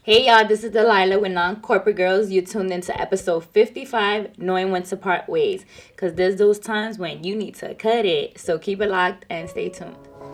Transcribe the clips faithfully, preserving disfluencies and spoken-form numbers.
Hey y'all, this is Delilah with Non-Corporate Girls. You tuned into episode fifty-five, Knowing When to Part Ways. Because there's those times when you need to cut it. So keep it locked and stay tuned.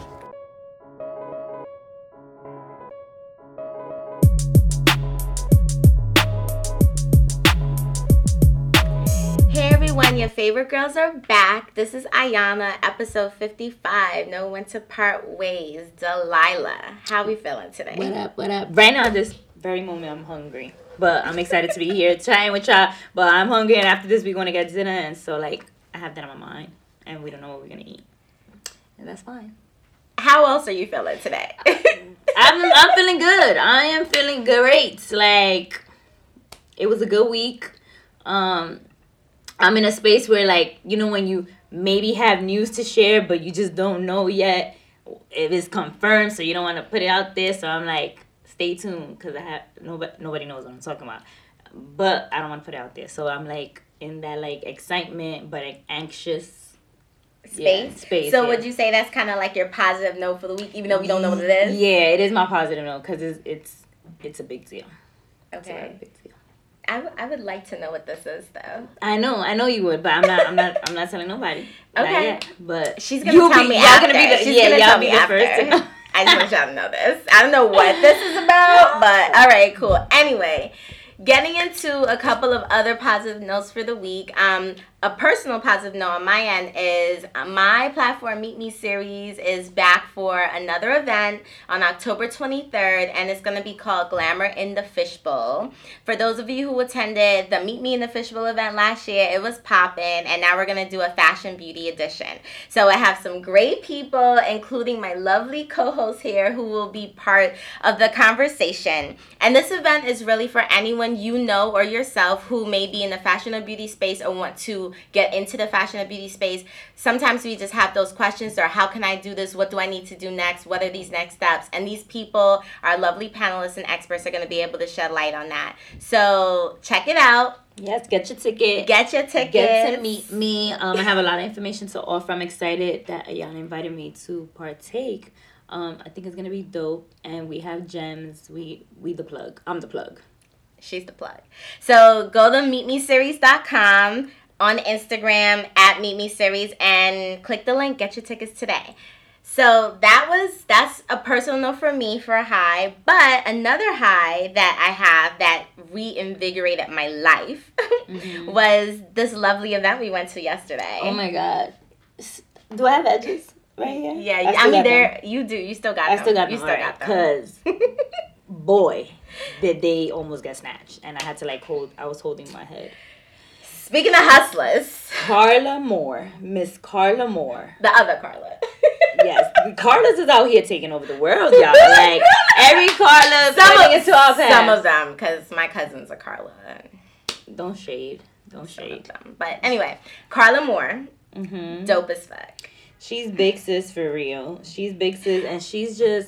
Hey everyone, your favorite girls are back. This is Ayana, episode fifty-five, Know When to Part Ways. Delilah, how we feeling today? What up, what up? Right now, this very moment, I'm hungry. But I'm excited to be here chatting with y'all. But I'm hungry, and after this, we're going to get dinner. And so, like, I have that on my mind. And we don't know what we're going to eat. And that's fine. How else are you feeling today? I'm, I'm feeling good. I am feeling great. Like, it was a good week. Um... I'm in a space where, like, you know, when you maybe have news to share, but you just don't know yet if it's confirmed, so you don't want to put it out there. So I'm like, stay tuned, because I have nobody, nobody knows what I'm talking about. But I don't want to put it out there. So I'm, like, in that, like, excitement, but like, anxious Space? Yeah, space. So yeah. would you say that's kind of like your positive note for the week, even though we don't know what it is? Yeah, it is my positive note, because it's, it's, it's a big deal. It's a Okay. very big deal. I, w- I would like to know what this is, though. I know, I know you would, but I'm not, I'm not, I'm not telling nobody. Not Okay. yet, but She's gonna you'll tell be, me y'all after. Gonna be the, She's yeah, gonna y'all tell be me the after. first to know. I just want y'all to know this. I don't know what this is about, but all right, cool. Anyway, getting into a couple of other positive notes for the week. Um, a personal positive note on my end is my platform Meet Me series is back for another event on October twenty-third, and it's going to be called Glamour in the Fishbowl. For those of you who attended the Meet Me in the Fishbowl event last year, it was popping, and now we're going to do a fashion beauty edition. So I have some great people, including my lovely co-host here, who will be part of the conversation. And this event is really for anyone you know or yourself who may be in the fashion or beauty space or want to get into the fashion or beauty space. Sometimes we just have those questions, or how can I do this? What do I need to do next? What are these next steps? And these people, our lovely panelists and experts, are going to be able to shed light on that. So check it out. Yes, get your ticket. Get your ticket. Get to meet me. Um, I have a lot of information to offer. I'm excited that Ayana invited me to partake. Um, I think it's gonna be dope, and we have gems. We we the plug. I'm the plug. She's the plug. So go to meet me series dot com, on Instagram at Meet Me Series, and click the link. Get your tickets today. So that was that's a personal note for me for a high. But another high that I have that reinvigorated my life mm-hmm. was this lovely event we went to yesterday. Oh my God! Do I have edges right here? Yeah, I, I mean there you do. You still got I them. still got you them. still Right, got them. Cause boy, did they almost get snatched, and I had to like hold. I was holding my head. Speaking of hustlers, Carla Moore, Miss Carla Moore, the other Carla. Yes, Carla's is out here taking over the world, y'all. Like every Carla putting into our past. Some of them, because my cousins are Carla. Don't shade, don't some shade. Of them. But anyway, Carla Moore, mm-hmm. dope as fuck. She's big sis for real. She's big sis, and she's just.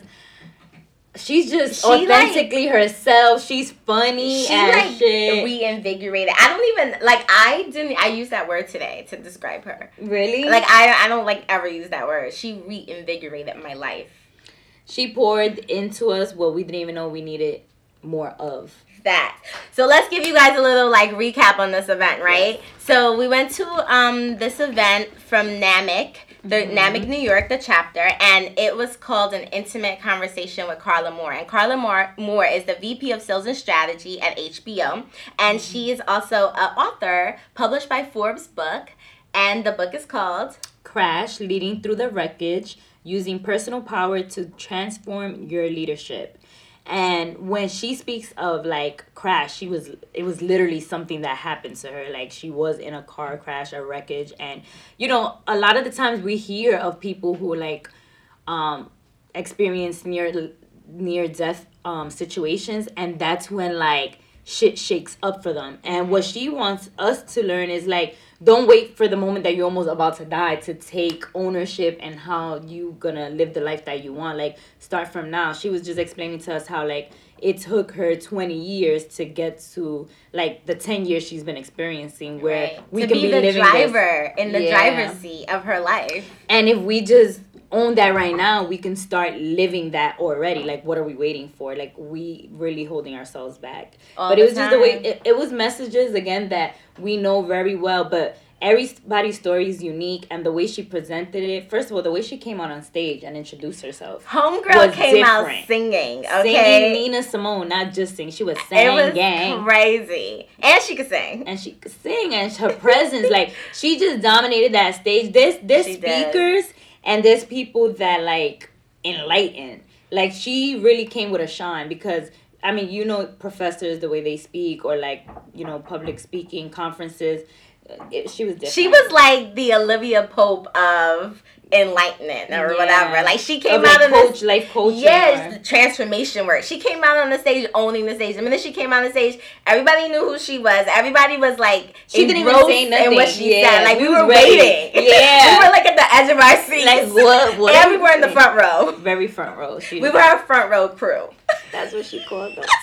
She's just she authentically like, herself. She's funny she and like shit. Reinvigorated. I don't even like. I didn't. I used that word today to describe her. Really? Like I. I don't like ever use that word. She reinvigorated my life. She poured into us what we didn't even know we needed more of. That. So let's give you guys a little like recap on this event, right? Yes. So we went to um this event from NAMIC. The mm-hmm. NAMIC New York, the chapter, and it was called An Intimate Conversation with Carla Moore. And Carla Moore, Moore is the V P of Sales and Strategy at H B O, and mm-hmm. she is also an author published by Forbes Book, and the book is called Crash: Leading Through the Wreckage, Using Personal Power to Transform Your Leadership. And when she speaks of like crash, she was it was literally something that happened to her. Like she was in a car crash, a wreckage, and you know, a lot of the times we hear of people who like um experience near near death um situations, and that's when like shit shakes up for them. And what she wants us to learn is like, don't wait for the moment that you're almost about to die to take ownership and how you gonna live the life that you want. Like, start from now. She was just explaining to us how like it took her twenty years to get to like the ten years she's been experiencing, where right. we to can be, be the living driver this. in the Yeah. driver's seat of her life. And if we just own that right now, we can start living that already. Like, what are we waiting for? Like, we really holding ourselves back. All but the it was time. just the way it, it was messages again that we know very well, but everybody's story is unique, and the way she presented it. First of all, the way she came out on stage and introduced herself. Homegirl came different. out singing. Okay, singing Nina Simone, not just sing. She was singing. It was crazy, and she could sing. And she could sing, and her presence, like she just dominated that stage. There's there's She speakers, did. and there's people that like enlighten. Like she really came with a shine because. I mean, you know, professors, the way they speak, or like, you know, public speaking conferences. It, she was different. She was like the Olivia Pope of enlightenment or Yeah. whatever. Like she came Of, out like, on coach, the life coaching. yes, or- transformation work. She came out on the stage, owning the stage. The minute she came on the stage, everybody knew who she was. Everybody was like, She didn't even engrossed say nothing. in what she Yeah, said. Like we we, was were ready. waiting. Yeah. we were like at the edge of our seats. Like what? what and we were in the front row. Very front row. She We were our front row crew. That's what she called us.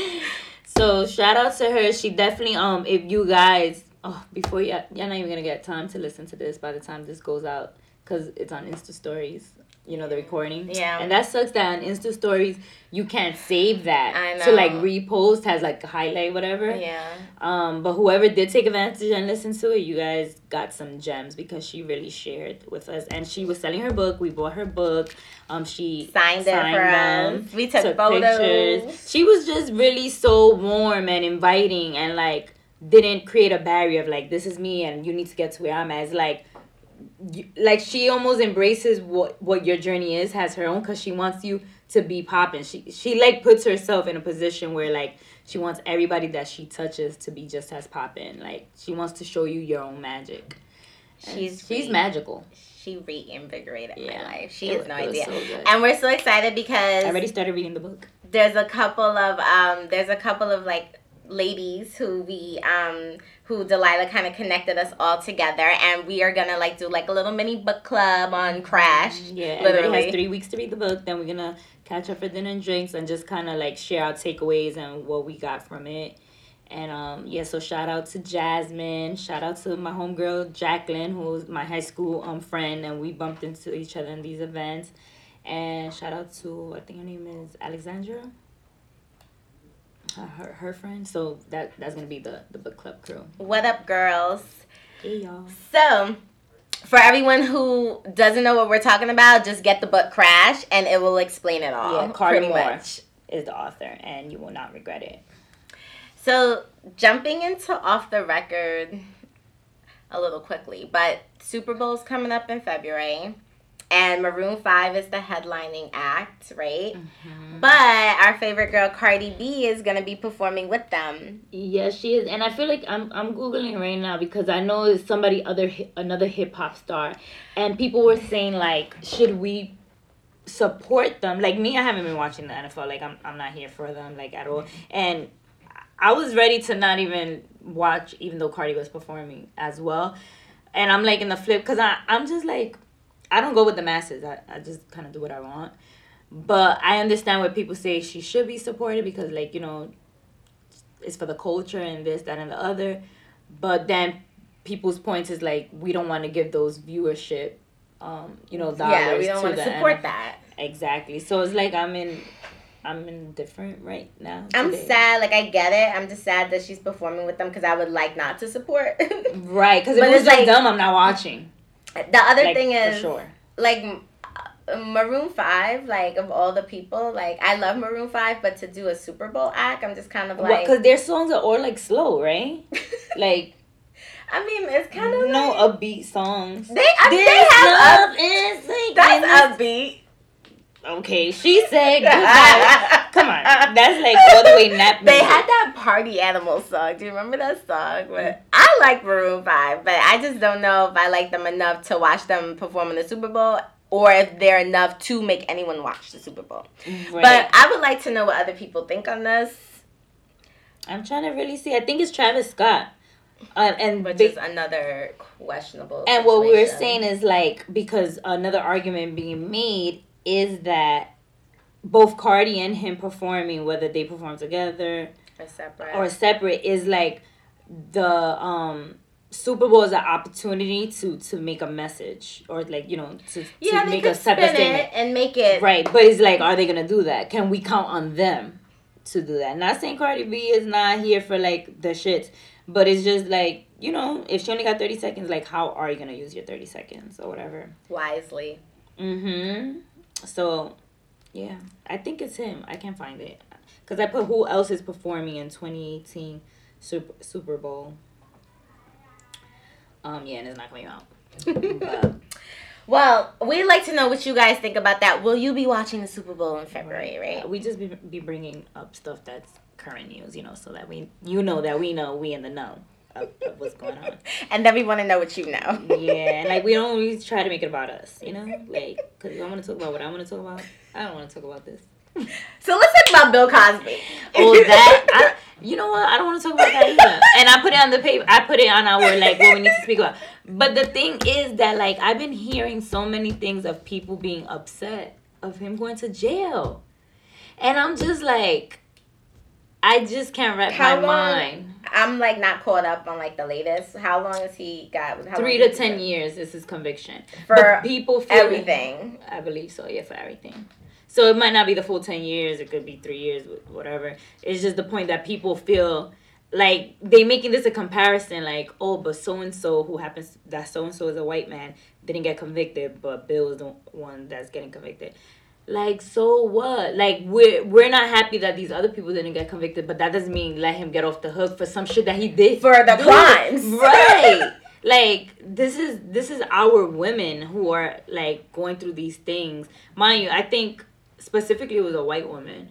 So shout out to her. She definitely um if you guys oh before you you're not even gonna get time to listen to this by the time this goes out because it's on Insta Stories. You know the recording. Yeah. And that sucks that on Insta Stories you can't save that. I know. To like repost has like a highlight whatever. Yeah. Um, but whoever did take advantage and listen to it, you guys got some gems because she really shared with us, and she was selling her book. We bought her book. Um, she Signed it for them, us. We took photos. She was just really so warm and inviting, and like didn't create a barrier of like this is me and you need to get to where I'm at. It's like. You, like she almost embraces what what your journey is, has her own, because she wants you to be popping. She she like puts herself in a position where like she wants everybody that she touches to be just as popping. Like she wants to show you your own magic. And She's she's re- magical. She reinvigorated Yeah. my life. She It has was- no it was idea. so good. And we're so excited because I already started reading the book. there's a couple of um there's a couple of like ladies who we um who Delilah kind of connected us all together, and we are gonna like do like a little mini book club on Crash. Yeah, literally. everybody has three weeks to read the book. Then we're gonna catch up for dinner and drinks and just kind of like share our takeaways and what we got from it. And um yeah, so shout out to Jasmine, shout out to my homegirl Jacqueline, who's my high school um friend, and we bumped into each other in these events. And shout out to, I think her name is Alexandra, her her, her friend. So that that's gonna be the the book club crew. What up, girls? Hey y'all. So, for everyone who doesn't know what we're talking about, just get the book Crash, and it will explain it all. Yeah, Cardi pretty Moore much. is the author, and you will not regret it. So, jumping into off the record a little quickly, but Super Bowl's coming up in February, and Maroon five is the headlining act, right? Mm-hmm. But our favorite girl, Cardi B, is going to be performing with them. Yes, she is, and I feel like I'm I'm googling right now because I know it's somebody other hi- another hip hop star, and people were saying like, should we support them? Like me, I haven't been watching the N F L. Like I'm I'm not here for them like at all, and I was ready to not even watch, even though Cardi was performing as well, and I'm like in the flip because I I'm just like. I don't go with the masses. I, I just kind of do what I want. But I understand what people say she should be supported because, like, you know, it's for the culture and this, that, and the other. But then people's points is, like, we don't want to give those viewership, um, you know, dollars Yeah, we don't to want to the support N F L. that. Exactly. So it's like I'm in... I'm indifferent right now. I'm today. sad. Like, I get it. I'm just sad that she's performing with them because I would like not to support. Right. Because if But it was it's just like- them, I'm not watching. The other Like, thing for is, sure. like, uh, Maroon five, like, of all the people, like, I love Maroon five, but to do a Super Bowl act, I'm just kind of like... Because their songs are all, like, slow, right? Like... I mean, it's kind of no like... upbeat songs. They, I mean, This they have love up, is like that's upbeat. Okay, she said goodbye. Come on, that's like all the way nap. They music. had that Party Animal song. Do you remember that song? But I like Maroon five, but I just don't know if I like them enough to watch them perform in the Super Bowl, or if they're enough to make anyone watch the Super Bowl. Right. But I would like to know what other people think on this, I'm trying to really see. I think it's Travis Scott, uh, and which they- is another questionable. and what we were situation. saying is like, because another argument being made is that both Cardi and him performing, whether they perform together Or separate. or separate, is like the um Super Bowl is an opportunity to to make a message or like you know to, yeah, to they make could a type of spin statement it and make it right. But it's like, are they gonna do that? Can we count on them to do that? Not saying Cardi B is not here for like the shit, but it's just like, you know, if she only got thirty seconds, like how are you gonna use your thirty seconds or whatever wisely? Mm-hmm. So, yeah, I think it's him. I can't find it because I put who else is performing in twenty eighteen Super Super Bowl. Um, yeah, and it's not coming out. But, well, we'd like to know what you guys think about that. Will you be watching the Super Bowl in February, right? Yeah, we just be, be bringing up stuff that's current news, you know, so that we, you know, that we know, we in the know of, of what's going on. And then we want to know what you know. Yeah, and like we don't always try to make it about us, you know? Like, because I want to talk about what I want to talk about. I don't want to talk about this. So let's talk about Bill Cosby. Oh, that... I, you know what? I don't want to talk about that either. And I put it on the paper. I put it on our, like, what we need to speak about. But the thing is that, like, I've been hearing so many things of people being upset of him going to jail. And I'm just like, I just can't wrap How my long, mind. I'm, like, not caught up on, like, the latest. How long has he got? How Three to ten years is his conviction. For but people feel everything. I believe so, yeah, for everything. So it might not be the full ten years. It could be three years, whatever. It's just the point that people feel like they making this a comparison. Like, oh, but so-and-so who happens, that so-and-so is a white man, didn't get convicted, but Bill is the one that's getting convicted. Like, so what? Like, we're, we're not happy that these other people didn't get convicted, but that doesn't mean let him get off the hook for some shit that he did. For the do. crimes. Right. Like, this is this is our women who are, like, going through these things. Mind you, I think... specifically it was a white woman,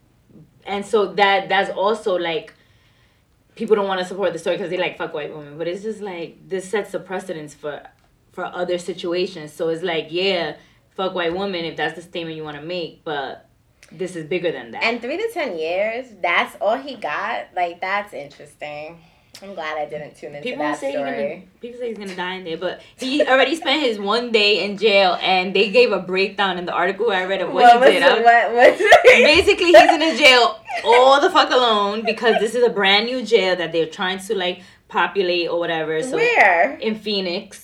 and so that that's also like people don't want to support the story because they like fuck white women, but it's just like this sets a precedence for for other situations. So it's like, yeah, fuck white woman if that's the statement you want to make, but this is bigger than that. And three to ten years, that's all he got. Like, that's interesting. I'm glad I didn't tune into people that say story. He's gonna, people say he's gonna die in there, but he already spent his one day in jail, and they gave a breakdown in the article I read of what, what he did. It, what, what? Basically, he's in a jail all the fuck alone because this is a brand new jail that they're trying to like populate or whatever. So where? In Phoenix.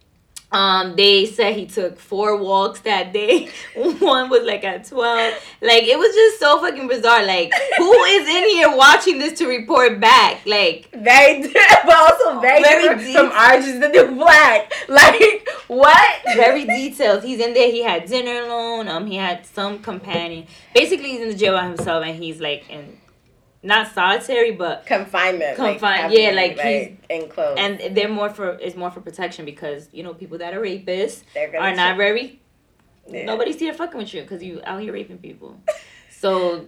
Um, they said he took four walks that day. One was like at twelve. Like, it was just so fucking bizarre. Like, who is in here watching this to report back? Like, very, but also very, very deep. From Orange is the New Black. Like, what? Very detailed. He's in there. He had dinner alone. Um, he had some companion. Basically, he's in the jail by himself, and he's like in. Not solitary, but confinement. Confined, like, yeah, like, like he's enclosed, and they're more for it's more for protection because you know people that are rapists are not ch- very. Yeah. Nobody's here fucking with you because you out here raping people. So,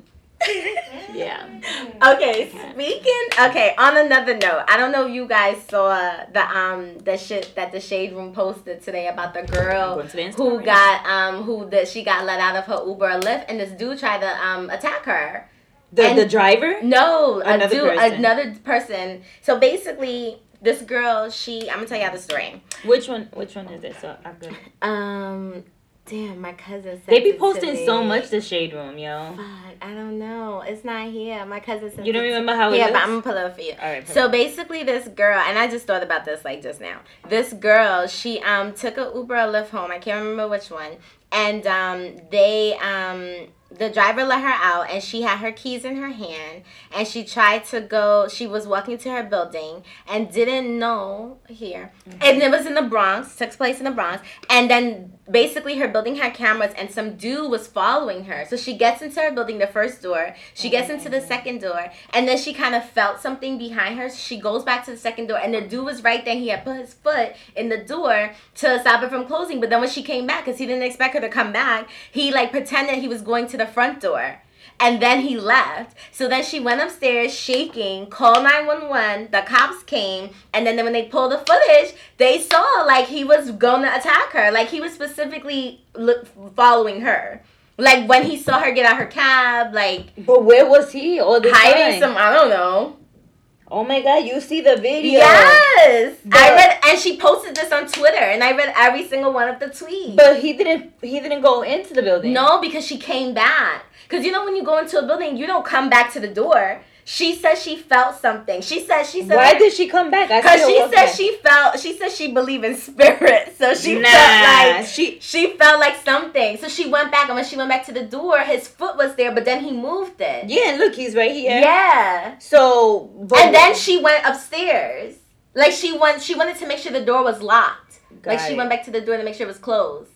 yeah. Okay, speaking. Okay, on another note, I don't know if you guys saw the um the shit that the Shade Room posted today about the girl the who got um who that she got let out of her Uber or Lyft, and this dude tried to um attack her. The and the driver? No, another a dude, person. another person. So basically, this girl, she, I'm gonna tell you the story. Which one? Which one is it? So I'm good. Um, damn, my cousin. Said they be it posting to me. so much the Shade Room, yo. Fuck, I don't know. It's not here. My cousin said. You don't remember how it Yeah, looks? but I'm gonna pull it up for you. All right. So basically, this girl, and I just thought about this like just now. This girl, she um took a Uber or Lyft home. I can't remember which one, and um they um. The driver let her out, and she had her keys in her hand, and she tried to go, she was walking to her building, and didn't know, here, mm-hmm. and it was in the Bronx, took place in the Bronx, and then basically her building had cameras, and some dude was following her, so she gets into her building, the first door, she gets into the second door, and then she kind of felt something behind her, she goes back to the second door, and the dude was right there, he had put his foot in the door to stop it from closing, but then when she came back, because he didn't expect her to come back, he like pretended he was going to the front door, and then he left. So then she went upstairs shaking, called nine one one, the cops came, and then when they pulled the footage, they saw like he was gonna attack her, like he was specifically look, following her. Like when he saw her get out her cab, like. But where was he all the hiding time? some, I don't know. Oh my God, you see the video. Yes. But, I read, and she posted this on Twitter, and I read every single one of the tweets. But he didn't he didn't go into the building. No, because she came back. Because you know when you go into a building, you don't come back to the door. She said she felt something. She said she said. Why did she come back? Because she said back. she felt. She said she believed in spirit, so she nah, felt like she she felt like something. So she went back, and when she went back to the door, his foot was there, but then he moved it. Yeah, look, he's right here. Yeah. So. And then she went upstairs. Like she went. She wanted to make sure the door was locked. Got like she it. went back to the door to make sure it was closed.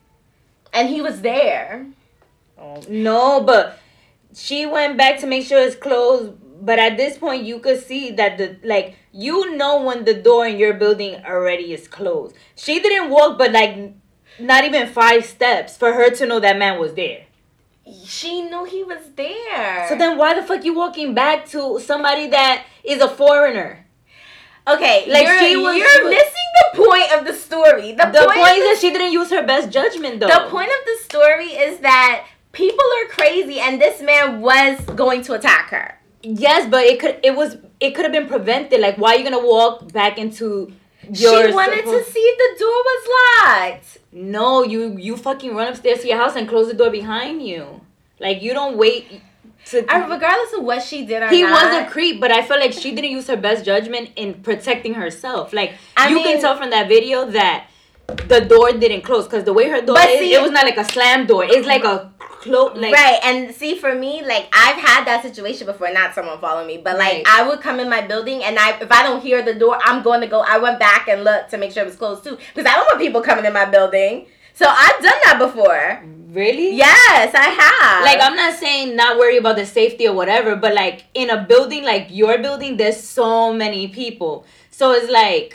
And he was there. Oh, no, but. She went back to make sure it's closed, but at this point you could see that the like you know when the door in your building already is closed. She didn't walk but like not even five steps for her to know that man was there. She knew he was there. So then why the fuck you walking back to somebody that is a foreigner? Okay, like you're, she was, you're missing the point of the story. The, the point, point is that she didn't use her best judgment though. The point of the story is that people are crazy, and this man was going to attack her. Yes, but it could it was it could have been prevented. Like, why are you gonna walk back into your? She wanted supposed- to see if the door was locked. No, you you fucking run upstairs to your house and close the door behind you. Like, you don't wait. To, uh, regardless of what she did or he not. was a creep, but I felt like she didn't use her best judgment in protecting herself. Like, I you mean, can tell from that video that the door didn't close because the way her door is, see, it was not like a slam door. It's like a close, like, right. And see, for me, like I've had that situation before. Not someone follow me, but like right. I would come in my building, and I if I don't hear the door, I'm going to go. I went back and looked to make sure it was closed too, because I don't want people coming in my building. So I've done that before. Really? Yes, I have. Like, I'm not saying not worry about the safety or whatever, but like in a building like your building, there's so many people, so it's like.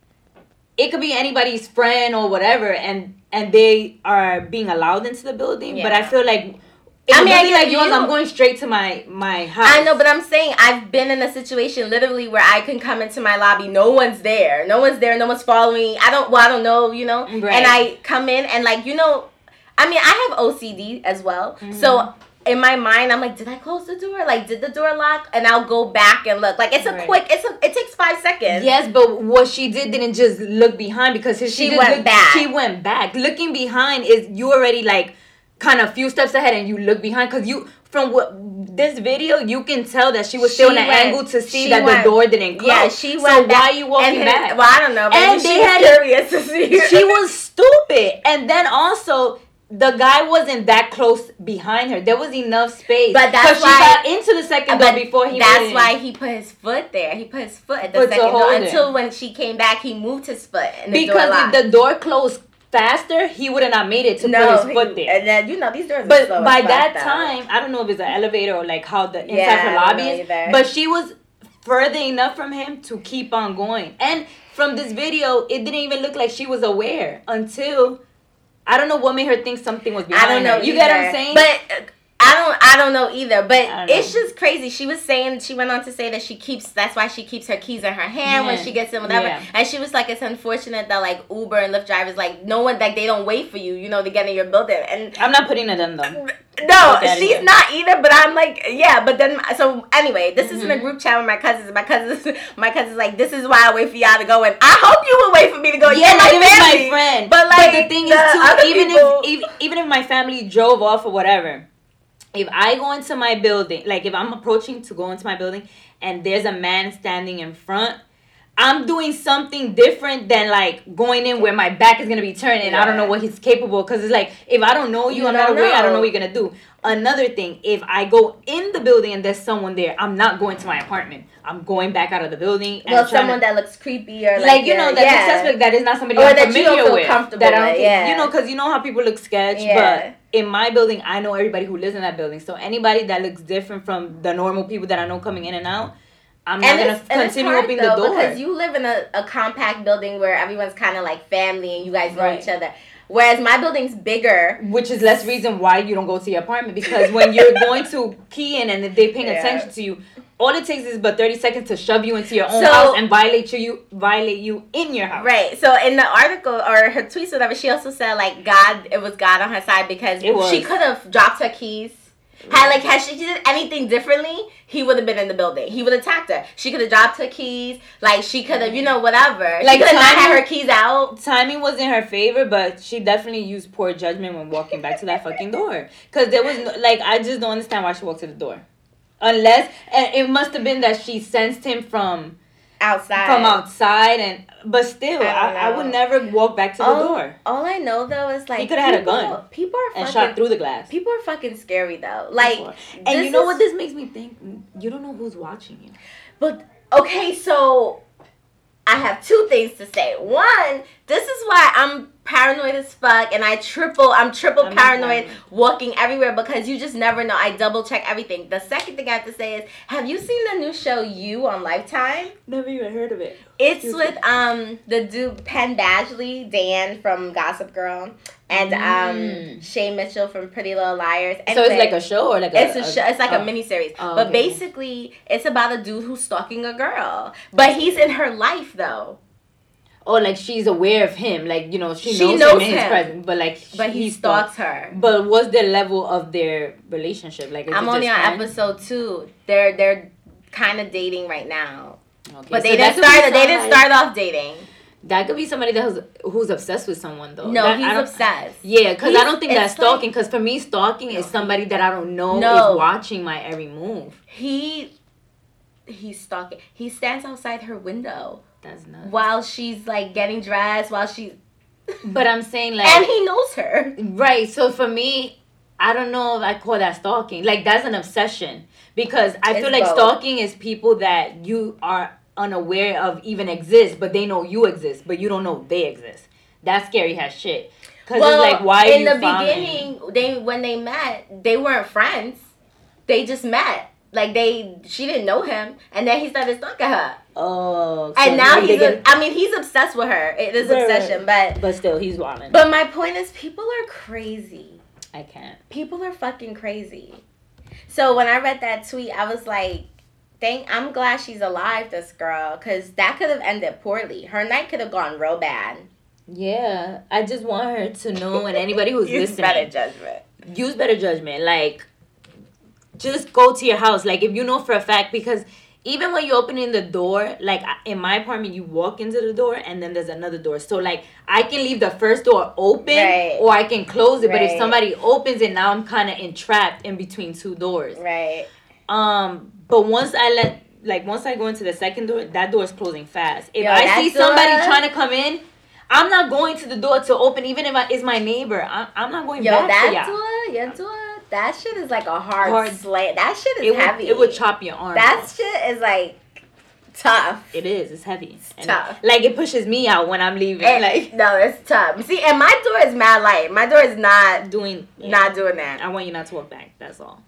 It could be anybody's friend or whatever, and and they are being allowed into the building. Yeah. But I feel like, in I mean, I like yours, you, I'm going straight to my my house. I know, but I'm saying I've been in a situation literally where I can come into my lobby, no one's there, no one's there, no one's following. I don't, well, I don't know, you know. Right. And I come in and like you know, I mean, I have O C D as well, mm-hmm. so. In my mind, I'm like, did I close the door? Like, did the door lock? And I'll go back and look. Like, it's a right. quick, it's a, it takes five seconds. Yes, but what she did didn't just look behind because she, she went look, back. She went back. Looking behind is you already like kind of few steps ahead and you look behind because you, from what this video, you can tell that she was still she in an went, angle to see that went, the door didn't close. Yeah, she went So back. why are you walking his, back? Well, I don't know. Maybe and she they was had curious to see her. She was stupid. And then also, the guy wasn't that close behind her. There was enough space. But that's why she got into the second door before he That's went why in. he put his foot there. He put his foot at the Put second door it. until when she came back, he moved his foot and the because door locked. if the door closed faster, he would have not made it to no, put his foot there. And then you know these doors. But are so by that out. time, I don't know if it's an elevator or like how the inside yeah, her lobby is. Either. But she was further enough from him to keep on going. And from this video, it didn't even look like she was aware until. I don't know what made her think something was behind her. I don't know her. You either. get what I'm saying? But uh, I don't I don't know either. But know. it's just crazy. She was saying, she went on to say that she keeps, that's why she keeps her keys in her hand yeah. when she gets in, whatever. Yeah. And she was like, it's unfortunate that like Uber and Lyft drivers, like no one, like they don't wait for you, you know, to get in your building. And I'm not putting it in them. No, she's either. Not either, but I'm like, yeah, but then, so anyway, this mm-hmm. is in a group chat with my cousins. My cousins, my cousins like, this is why I wait for y'all to go, and I hope you will wait for me to go. Yeah, You're like, my family. my friend. But like, but the thing the is too, even people, if even, even if my family drove off or whatever, if I go into my building, like if I'm approaching to go into my building, and there's a man standing in front, I'm doing something different than like going in where my back is gonna be turned and yeah. I don't know what he's capable. Cause it's like if I don't know you, you I'm not aware, I don't know what you're gonna do. Another thing, if I go in the building and there's someone there, I'm not going to my apartment. I'm going back out of the building. And well, someone to, that looks creepy or like, like you know that yeah. looks suspect. That is not somebody or I'm that familiar you don't feel with. Comfortable that I don't with, think, yeah. You know, because you know how people look sketch, yeah. but in my building, I know everybody who lives in that building. So anybody that looks different from the normal people that I know coming in and out, I'm not going to continue opening the door. Because you live in a, a compact building where everyone's kind of like family and you guys know right. each other. Whereas my building's bigger. Which is less reason why you don't go to your apartment. Because when you're going to key in and if they're paying yeah. attention to you, all it takes is but thirty seconds to shove you into your own so, house and violate you, you violate you in your house. Right. So in the article or her tweets or whatever, she also said like God, it was God on her side because she could have dropped her keys. Had like had she did anything differently, he would have been in the building. He would have attacked her. She could have dropped her keys. Like she could have, you know, whatever. Like she could have not had her keys out. Timing was in her favor, but she definitely used poor judgment when walking back to that fucking door. Cause there was no, like I just don't understand why she walked to the door Unless, and it must have been that she sensed him from outside. From outside, and but still, I, I, I would never walk back to the all, door. All I know though is like he could have had a gun. People are fucking, and shot through the glass. People are fucking scary though. Like, and you know is, what this makes me think? You don't know who's watching you. But okay, so I have two things to say. One, this is why I'm paranoid as fuck, and I triple, I'm triple I'm paranoid walking everywhere because you just never know. I double check everything. The second thing I have to say is, have you seen the new show You on Lifetime? Never even heard of it. It's Excuse with me. um the dude Penn Badgley, Dan from Gossip Girl, and mm. um Shay Mitchell from Pretty Little Liars. Anyway, so it's like a show or like it's a, a, a show. It's like oh. a miniseries. Oh, but okay. basically, it's about a dude who's stalking a girl, but he's in her life though. Or like she's aware of him, like you know she, she knows, knows him in his presence, but like but he, he stalks her. But what's the level of their relationship? Like is I'm only on friends? episode two. They're they're kind of dating right now, okay, but so they didn't start. They didn't start off dating. That could be somebody that who's, who's obsessed with someone though. No, that, he's obsessed. Yeah, because I don't think that's stalking. Because like, for me, stalking no, is somebody that I don't know no. is watching my every move. He he's stalking. He stands outside her window. That's nuts. While she's like getting dressed, while she's. But I'm saying like. And he knows her. Right. So for me, I don't know if I call that stalking. Like that's an obsession because I it's feel like both. Stalking is people that you are unaware of even exist, but they know you exist, but you don't know they exist. That's scary as shit. Because well, it's like why in you the beginning, they when they met, they weren't friends. They just met. Like they, she didn't know him, and then he started stalking her. Oh, so and now he's. A, I mean, he's obsessed with her. It is right, obsession, right. but but still, he's wilding. But my point is, people are crazy. I can't. People are fucking crazy. So when I read that tweet, I was like, "Dang, I'm glad she's alive, this girl, because that could have ended poorly. Her night could have gone real bad." Yeah, I just want her to know, and anybody who's use listening, better judgment. Use better judgment, like. Just go to your house. Like, if you know for a fact, because even when you open in the door, like, in my apartment, you walk into the door, and then there's another door. So, like, I can leave the first door open, right. or I can close it. Right. But if somebody opens it, now I'm kind of entrapped in between two doors. Right. Um, but once I let, like, once I go into the second door, that door is closing fast. If Yo, I see door... somebody trying to come in, I'm not going to the door to open, even if I, it's my neighbor. I'm, I'm not going Yo, back that to y'all. door, your door. That shit is like a hard, hard slam. That shit is it heavy. Would, it would chop your arm. That off. shit is like tough. It is. It's heavy. It's and tough. It, like it pushes me out when I'm leaving. And, like no, it's tough. See, and my door is mad light. My door is not doing yeah. not doing that. I want you not to walk back. That's all.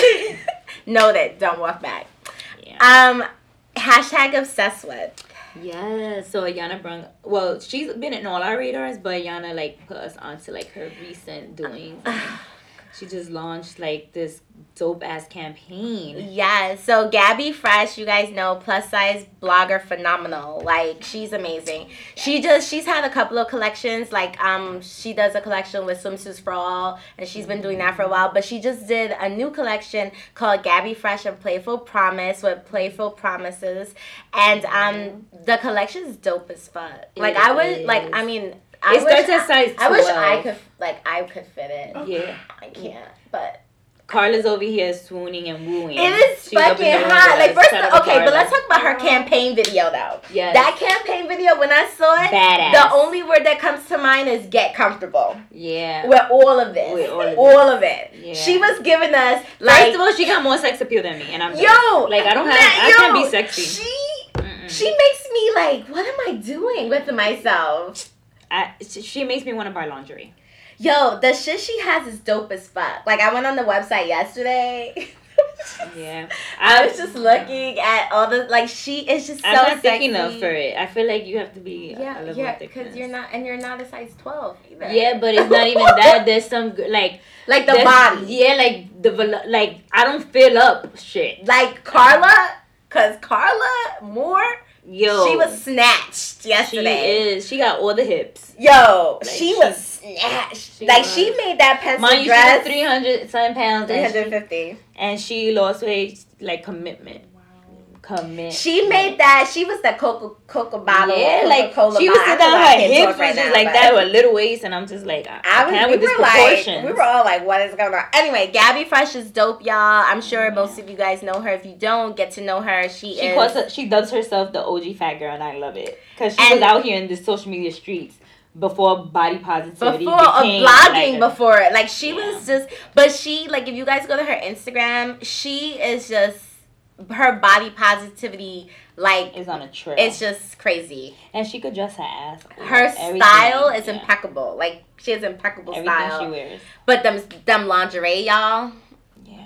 Noted. Don't walk back. Yeah. Um, hashtag obsessed with. Yeah, so Ayana Brung, well, she's been in all our radars, but Ayana like put us onto like her recent doings. She just launched like this dope ass campaign. Yeah, so Gabby Fresh, you guys know, plus size blogger, phenomenal. Like she's amazing. She just she's had a couple of collections. Like um, she does a collection with Swimsuits for All, and she's been doing that for a while. But she just did a new collection called Gabby Fresh and Playful Promise with Playful Promises, and um, the collection is dope as fuck. Like I would like, I mean. I it starts at size twelve. I wish I could, like, I could fit it. Yeah. I can't, but... Carla's over here swooning and wooing. It is She's fucking hot. Like, first, okay, but let's talk about her campaign video, though. Yes. That campaign video, when I saw it, badass. The only word that comes to mind is get comfortable. Yeah. With all of this. With all of, all of it. Yeah. She was giving us, like... First of all, she got more sex appeal than me, and I'm just, yo! Like, I don't have... That, I yo, can't be sexy. She... Mm-mm. She makes me, like, what am I doing with myself? I, she makes me want to buy lingerie. Yo, the shit she has is dope as fuck. Like, I went on the website yesterday. Yeah. I, I was just looking at all the, like, she is just so I'm not sexy. thick enough for it. I feel like you have to be yeah, a little yeah, more thick. because you're not, and you're not a size twelve either. Yeah, but it's not even that. There's some, like... Like the body. Yeah, like, the like, I don't fill up shit. Like Carla, because Carla Moore... Yo, she was snatched yesterday. She is. She got all the hips. Yo, like, she, she was snatched. She like was. She made that pencil Mind dress. You, she was three hundred some pounds. Three hundred fifty. And she, and she lost weight like commitment. Wow. Commit. She made that. She was the Coca Coca bottle. Yeah, like Coca-Cola she was bottle. sitting down, I her can't hips talk was right just now, like but- that with little waist, and I'm just like, I, I I was, can't we with this were like, proportions. we were all like, what is going on? Anyway, Gabby Fresh is dope, y'all. I'm sure Yeah. most of you guys know her. If you don't, get to know her. She, She is. calls her, she dubs herself the O G fat girl, and I love it because she And- was out here in the social media streets before body positivity before a became blogging like a- before it. Like she Yeah. was just, but she like if you guys go to her Instagram, she is just her body positivity. Like is on a trail. it's just crazy. And she could dress her ass. Her Everything, style is yeah. impeccable. Like she has impeccable Everything style. she wears. But them them lingerie, y'all. Yeah.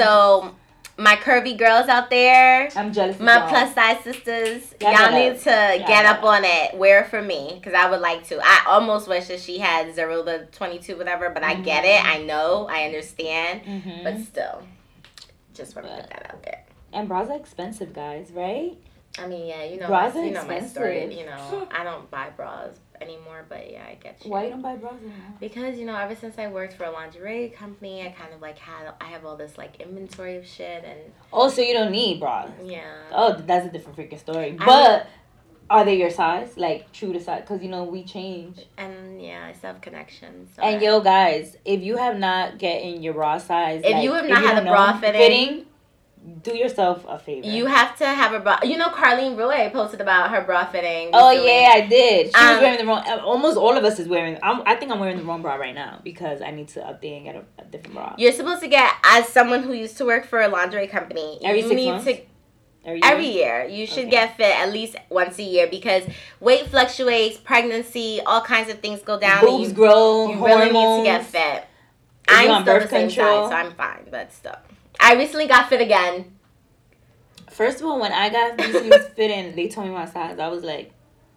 So my curvy girls out there, I'm jealous. of my y'all. plus size sisters, Y'all y'all better- need to y'all get up better. on it. Wear it for me because I would like to. I almost wish that she had Zeruda twenty-two, whatever. But I get it. I know. I understand. Mhm. But still, just want to put But- that out there. And bras are expensive, guys, right? I mean, yeah, you know, Bras my, are you know my story. expensive. You know, I don't buy bras anymore, but yeah, I get you. Why you don't buy bras anymore? Because you know, ever since I worked for a lingerie company, I kind of like had I have all this like inventory of shit, and Oh, so you don't need bras. yeah. Oh, that's a different freaking story. I But are they your size? Like true to size? Because you know we change. And yeah, I still have connections. So And I- yo, guys, if you have not getting your bra size, If like, you have not you had don't a bra know, fitting- do yourself a favor. you have to have a bra. You know, Carlene Roy posted about her bra fitting. Oh recently. yeah, I did. She Um, was wearing the wrong. Almost all of us is wearing. I'm, I think I'm wearing the wrong bra right now because I need to update and get a, a different bra. You're supposed to get, as someone who used to work for a lingerie company, Every you six need months? to Every year? every year. You should Okay. get fit at least once a year because weight fluctuates, pregnancy, all kinds of things go down. and Boobs you, grow. you hormones. really need to get fit. If you I'm on still birth the same control. size, so I'm fine. But still, I recently got fit again. First of all, when I got recently was fitting, they told me my size. I was like,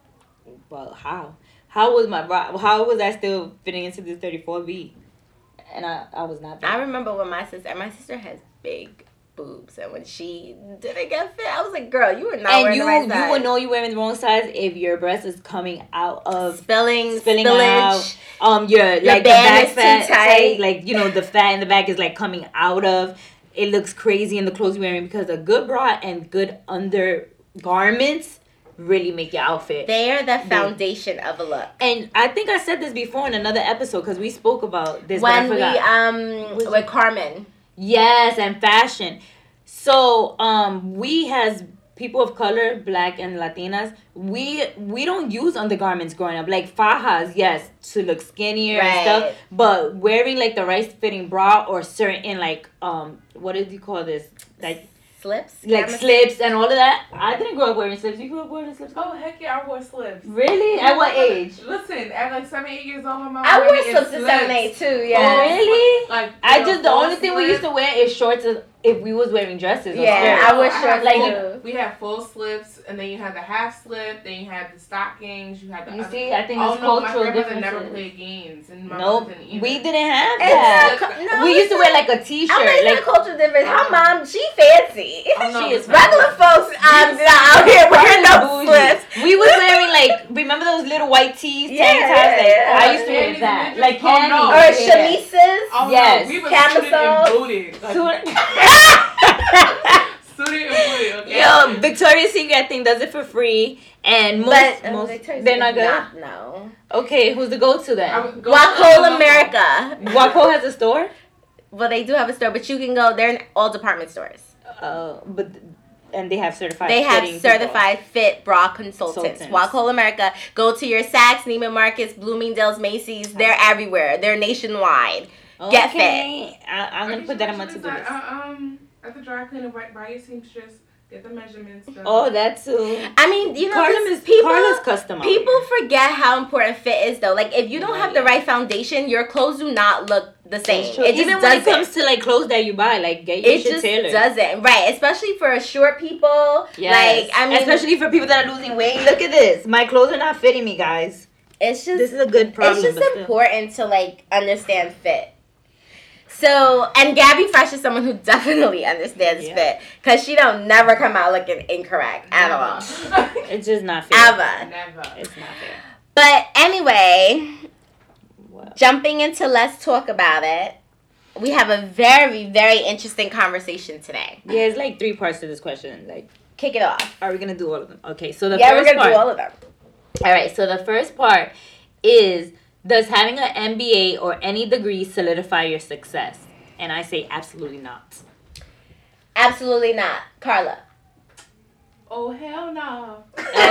well, how? How was my bra? How was I still fitting into this thirty-four B? And I, I was not. I remember when my sister, my sister has big boobs, and when she didn't get fit, I was like, "Girl, you are not and wearing you the right size." you would know you're wearing the wrong size if your breast is coming out of spilling, spilling spillage. out. Um, your Your like the band back is too fat, tight. like you know the fat in the back is like coming out of. It looks crazy in the clothes you're wearing because a good bra and good undergarments really make your outfit. They are the foundation of a look. And I think I said this before in another episode because we spoke about this. but I When we forgot. um Which- with Carmen, Yes, and fashion. So, um, we as people of color, black and Latinas, we we don't use undergarments growing up. Like fajas, yes, to look skinnier and Right. stuff. But wearing like the right fitting bra or certain like um what did you call this? Like slips, like Camis- slips and all of that. I didn't grow up wearing slips. You grew up wearing slips? Oh, heck yeah, I wore slips. Really? At what age? Listen, at like seven, eight years old, my mom I had wore me in slips at seven, eight too. Yeah. Oh, really? Like, I you know, just the full only thing we used to slip. wear is shorts if we was wearing dresses. or Yeah, skirts. I wear had shorts like- full- too. We had full slips, and then you had the half slip, then you had the stockings, you had the You other- see, I think Oh it's no, my cultural grandmother never differences. played games, and my Nope, mother didn't either. we didn't have It's that. not, co- no, we used to it's wear not- like a t-shirt. I'm not like like culture difference. Her Oh. mom, she fancy. Oh, no, she is it's Regular folks, I'm not out here wearing no bougie. slips. We was wearing like remember those little white tees, tank Yeah, tops. Like yeah, I yeah. used to wear Panties that, and like midgets? Oh, candy no. Or yeah. chemises. Oh, Yes. no, we were Camisoles. suited and booted. Like, suited and booted, okay? Yo, Victoria's Secret I think does it for free, and most, But uh, most Victoria's they're not good. Secret, No. Okay, who's the go-to I then? would go to Wacoal the- America. Waco has a store. Well, they do have a store, but you can go. They're in all department stores. Uh, but and they have certified. They have fitting people. certified fit bra consultants. Consultants. Wacoal America. Go to your Saks, Neiman Marcus, Bloomingdale's, Macy's. They're everywhere. They're nationwide. Get fit. Okay, I, I'm Are gonna you put that on my sure to-do it's list. at, uh, um, at the dry cleaner, right by your seamstress, get the measurements done. Oh, that too. I mean, you know, Carla this- is people Carla's custom. out people here. forget how important fit is, though. Like, if you don't have the Yeah. right foundation, your clothes do not look the same. It's true. It just Even when it doesn't. comes to like clothes that you buy, like get your It shit just tailored. doesn't. Right. Especially for short people. Yes. Like, I mean, especially for people that are losing weight. Look at this. My clothes are not fitting me, guys. it's just This is a good problem. it's just but still. important to like understand fit. So, and Gabby Fresh is someone who definitely understands Yeah. fit because she don't never come out looking incorrect at all. It's just not fair. Ever. Never. It's not fair. But anyway, Well, jumping into Let's Talk About It, we have a very, very interesting conversation today. yeah, it's like three parts to this question. Like kick it off. Are we gonna do all of them? Okay, so the yeah, first we're gonna part, do all of them. All right, so the first part is, does having an M B A or any degree solidify your success? And I say absolutely not. Absolutely not, Carla. Oh, hell no.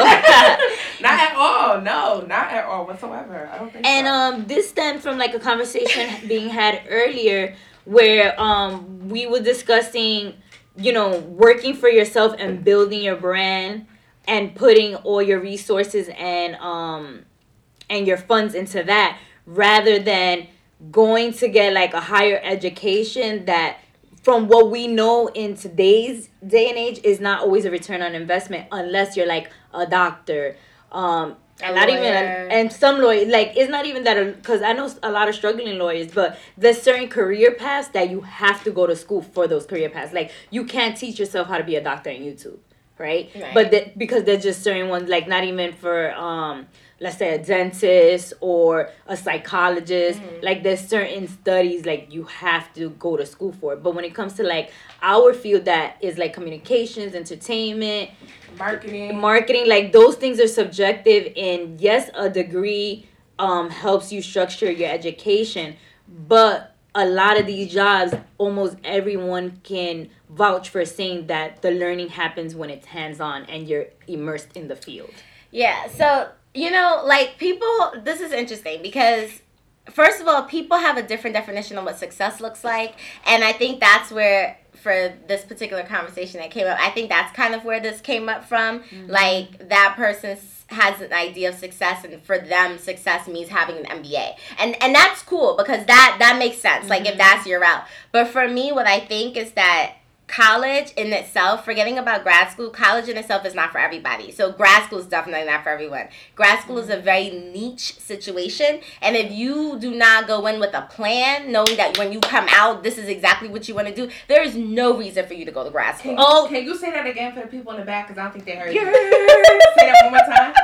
Oh. Not at all. No, not at all whatsoever. I don't think And so. um, this stemmed from like a conversation being had earlier where um we were discussing, you know, working for yourself and building your brand and putting all your resources and um and your funds into that rather than going to get like a higher education that, from what we know in today's day and age, is not always a return on investment unless you're like a doctor, um and not even lawyer. and some lawyers, like, it's not even that, because I know a lot of struggling lawyers, but there's certain career paths that you have to go to school for. Those career paths, like, you can't teach yourself how to be a doctor on YouTube, right, Right. but the, because there's just certain ones, like, not even for um let's say a dentist or a psychologist, Mm-hmm. like, there's certain studies like you have to go to school for. But when it comes to like our field that is like communications, entertainment, Marketing. marketing, like, those things are subjective. And yes, a degree um helps you structure your education, but a lot of these jobs, almost everyone can vouch for saying that the learning happens when it's hands-on and you're immersed in the field. Yeah, so, you know, like, people, this is interesting because, first of all, people have a different definition of what success looks like. And I think that's where, for this particular conversation that came up, I think that's kind of where this came up from. Mm-hmm. Like, that person s- has an idea of success, and for them, success means having an M B A. And and that's cool because that, that makes sense, like, if Mm-hmm. that's your route. But for me, what I think is that college in itself, forgetting about grad school, college in itself is not for everybody. So grad school is definitely not for everyone. Grad school is a very niche situation, and if you do not go in with a plan, knowing that when you come out, this is exactly what you want to do, there is no reason for you to go to grad school. Can, Oh. can you say that again for the people in the back? Because I don't think they heard Yeah. you. Say that one more time.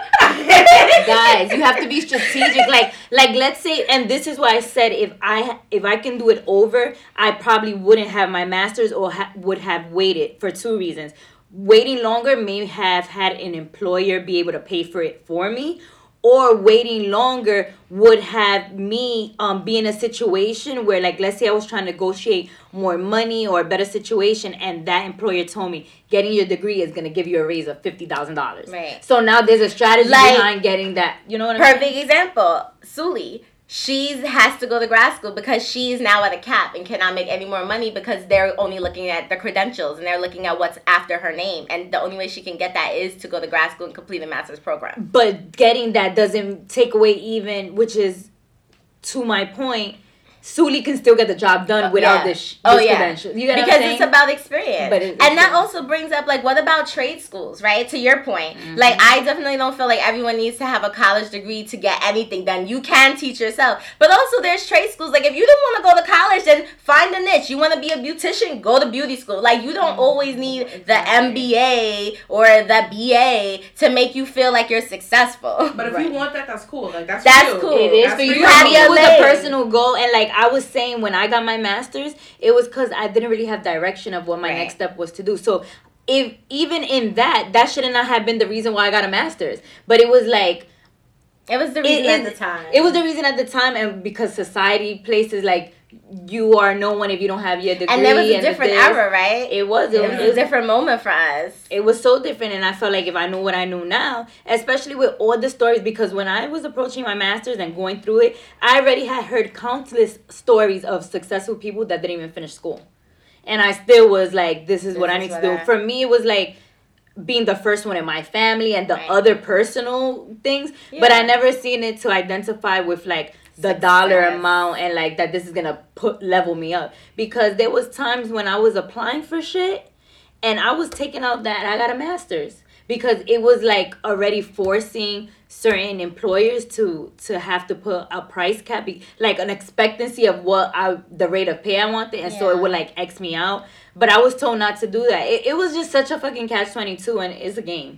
Guys, you have to be strategic. Like, like let's say, and this is why I said, if I if I can do it over, I probably wouldn't have my master's, or ha- would have waited, for two reasons. Waiting longer may have had an employer be able to pay for it for me, or waiting longer would have me um be in a situation where, like, let's say I was trying to negotiate more money or a better situation, and that employer told me getting your degree is going to give you a raise of fifty thousand dollars. Right. So now there's a strategy Like, behind getting that. You know what I mean? Perfect example, Suli. She has to go to grad school because she's now at a cap and cannot make any more money because they're only looking at the credentials and they're looking at what's after her name. And the only way she can get that is to go to grad school and complete a master's program. But getting that doesn't take away, even, which is to my point, Suli can still get the job done without Yeah. this, sh- Oh, this yeah. credential. You get what I'm Because saying? it's about experience. But it- and that yeah. also brings up, like, what about trade schools, right? To your point. Mm-hmm. Like, I definitely don't feel like everyone needs to have a college degree to get anything done. You can teach yourself. But also, there's trade schools. Like, if you don't want to go to college, then find a niche. You want to be a beautician, go to beauty school. Like, you don't always need the M B A or the B A to make you feel like you're successful. But if Right. you want that, that's cool. Like that's, That's for you. cool. It is That's for you. you. For Have me, your it was lane. a personal goal, and like I was saying, when I got my master's, it was because I didn't really have direction of what my Right. next step was to do. So, if even in that, that should not have been the reason why I got a master's. But it was like, It was the reason It at is- the time. it was the reason at the time, and because society places like, you are no one if you don't have your degree. and there was a the different this. era, right? It was. It It, was it a different moment for us. it was so different, and I felt like if I knew what I knew now, especially with all the stories, because when I was approaching my master's and going through it, I already had heard countless stories of successful people that didn't even finish school, and I still was like, this is This what I is need what to do. I- For me, it was like being the first one in my family and the Right. other personal things, but I Yeah. never seen it to identify with like the dollar Success. amount and like that this is gonna put level me up, because there was times when I was applying for shit and I was taking out that I got a master's, because it was like already forcing certain employers to to have to put a price cap, be, like an expectancy of what I the rate of pay I wanted, and so it Yeah. would like X me out. But I was told not to do that. It, it was just such a fucking catch twenty two, and it's a game.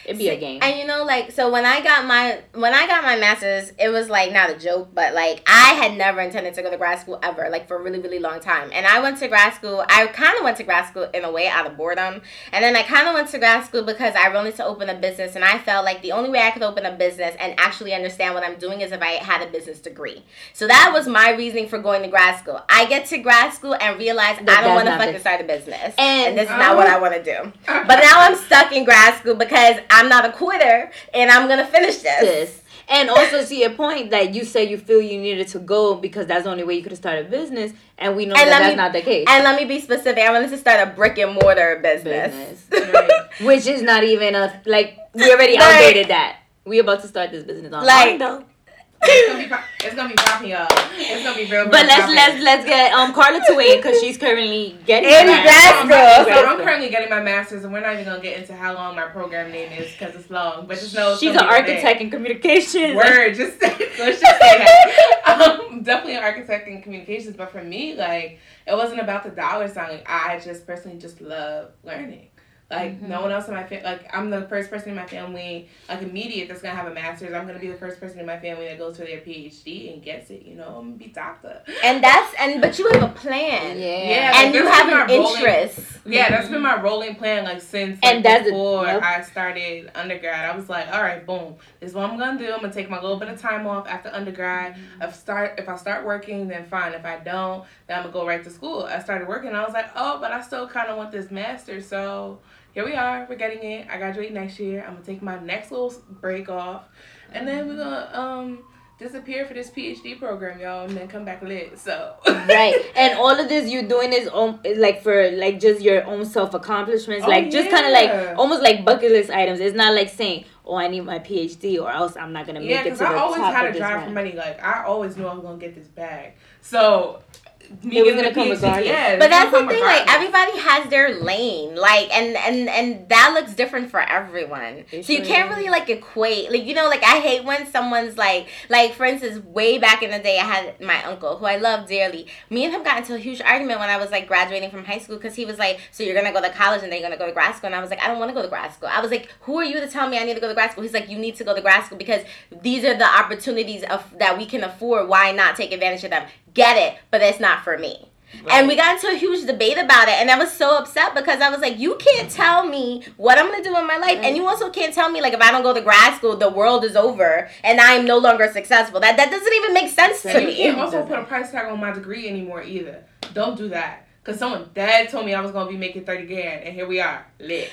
It'd be a game. And you know, like, so when I got my when I got my master's, it was like not a joke, but like I had never intended to go to grad school ever, like for a really, really long time. And I went to grad school. I kind of went to grad school in a way out of boredom, and then I kind of went to grad school because I wanted to open a business, and I felt like the only way I could open a business and actually understand what I'm doing is if I had a business degree. So that was my reasoning for going to grad school. I get to grad school and realize that I don't want to fucking the... start a business, and, and this is not what I want to do. But now I'm stuck in grad school because I'm not a quitter, and I'm gonna finish this. this. And also to your point that you said you feel you needed to go because that's the only way you could have started a business, and we know and that that's me, not the case. And let me be specific. I wanted to start a brick and mortar business, business. Right. Which is not even a like we already like, outdated that. We about to start this business online like, though. It's gonna be it's gonna be popping up. It's gonna be real. real but let's popping. let's let's get um Carla to weigh in because she's currently getting in grad school. So I'm currently getting my master's, and we're not even gonna get into how long my program name is because it's long. But just know she's an architect in communications. Word, just let's just say that. Um, definitely an architect in communications. But for me, like it wasn't about the dollar sign. Like, I just personally just love learning. Like, mm-hmm. no one else in my family, like, I'm the first person in my family, like, immediate that's going to have a master's. I'm going to be the first person in my family that goes for their P H D and gets it, you know? I'm going to be doctor. And that's, and, but you have a plan. Yeah. yeah and you have an interest. Rolling, yeah, that's been my rolling plan, like, since, like, and that's before a, yep. I started undergrad. I was like, all right, boom, this is what I'm going to do. I'm going to take my little bit of time off after undergrad. Mm-hmm. If, start, if I start working, then fine. If I don't, then I'm going to go right to school. I started working, and I was like, oh, but I still kind of want this master's, so... Here we are. We're getting it. I graduate next year. I'm going to take my next little break off. And then we're going to um disappear for this P H D program, y'all, and then come back lit. So right. And all of this you're doing is um, like for like just your own self-accomplishments. Oh, like yeah. just kind of like almost like bucket list items. It's not like saying, oh, I need my P H D or else I'm not going to make yeah, it to the top. Yeah, because I always had a drive for money. Like, I always knew I was going to get this bag. So... Me it was gonna come regardless. Yeah, but that's the thing. Regardless. Like everybody has their lane. Like and and and that looks different for everyone. It so you can't is. really like equate. Like you know, like I hate when someone's like, like for instance, way back in the day, I had my uncle who I love dearly. Me and him got into a huge argument when I was like graduating from high school because he was like, "So you're gonna go to college and then you're gonna go to grad school?" And I was like, "I don't want to go to grad school." I was like, "Who are you to tell me I need to go to grad school?" He's like, "You need to go to grad school because these are the opportunities of that we can afford. Why not take advantage of them?" Get it, but it's not for me. Right. And we got into a huge debate about it, and I was so upset because I was like, you can't tell me what I'm going to do in my life, right. and you also can't tell me, like, if I don't go to grad school, the world is over, and I am no longer successful. That that doesn't even make sense and to you me. You can't also put a price tag on my degree anymore, either. Don't do that. Because someone dad told me I was going to be making thirty grand, and here we are, lit.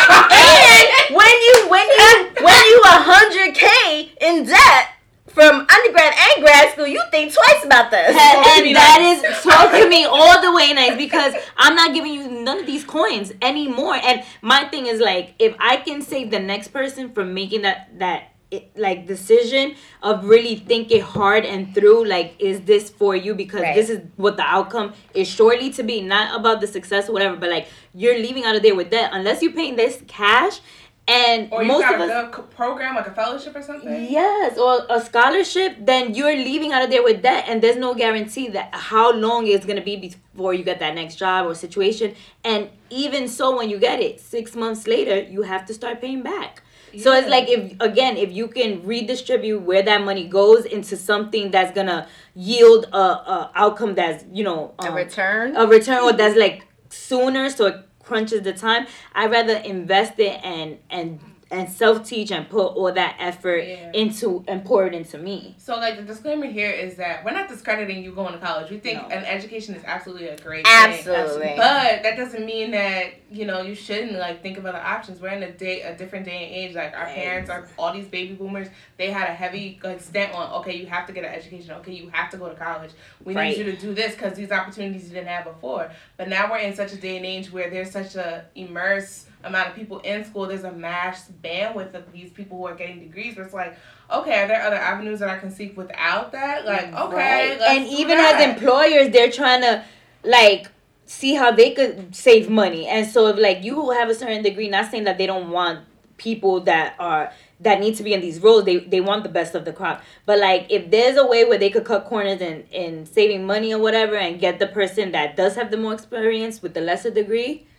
And when you, when you, when you one hundred K in debt, from undergrad and grad school, you think twice about this. And, and that is, talk to me all the way nice because I'm not giving you none of these coins anymore. And my thing is like, if I can save the next person from making that, that it, like decision of really thinking hard and through, like, is this for you? Because right. this is what the outcome is surely to be, not about the success or whatever, but like you're leaving out of there with that. Unless you're paying this cash, and or you most got of us, a program like a fellowship or something. Yes, or a scholarship. Then you're leaving out of there with that, and there's no guarantee that how long it's gonna be before you get that next job or situation. And even so, when you get it, six months later, you have to start paying back. Yeah. So it's like if again, if you can redistribute where that money goes into something that's gonna yield a, a outcome that's you know um, a return, a return, or that's like sooner, so it crunches the time. I'd rather invest it and and and self-teach and put all that effort yeah. into and pour it into me. So like the disclaimer here is that we're not discrediting you going to college. We think no. an education is absolutely a great absolutely. thing. But that doesn't mean that, you know, you shouldn't like think of other options. We're in a day a different day and age. Like our parents are all these baby boomers, they had a heavy like stamp on, okay, you have to get an education, okay, you have to go to college. We right. need you to do this because these opportunities you didn't have before. But now we're in such a day and age where there's such a immense amount of people in school, there's a mass bandwidth of these people who are getting degrees, but it's like, okay, are there other avenues that I can seek without that? Like, okay, right. let's And do even that. as employers, they're trying to, like, see how they could save money. And so if, like, you have a certain degree, not saying that they don't want people that are, that need to be in these roles, they they want the best of the crop. But, like, if there's a way where they could cut corners in, in saving money or whatever and get the person that does have the more experience with the lesser degree,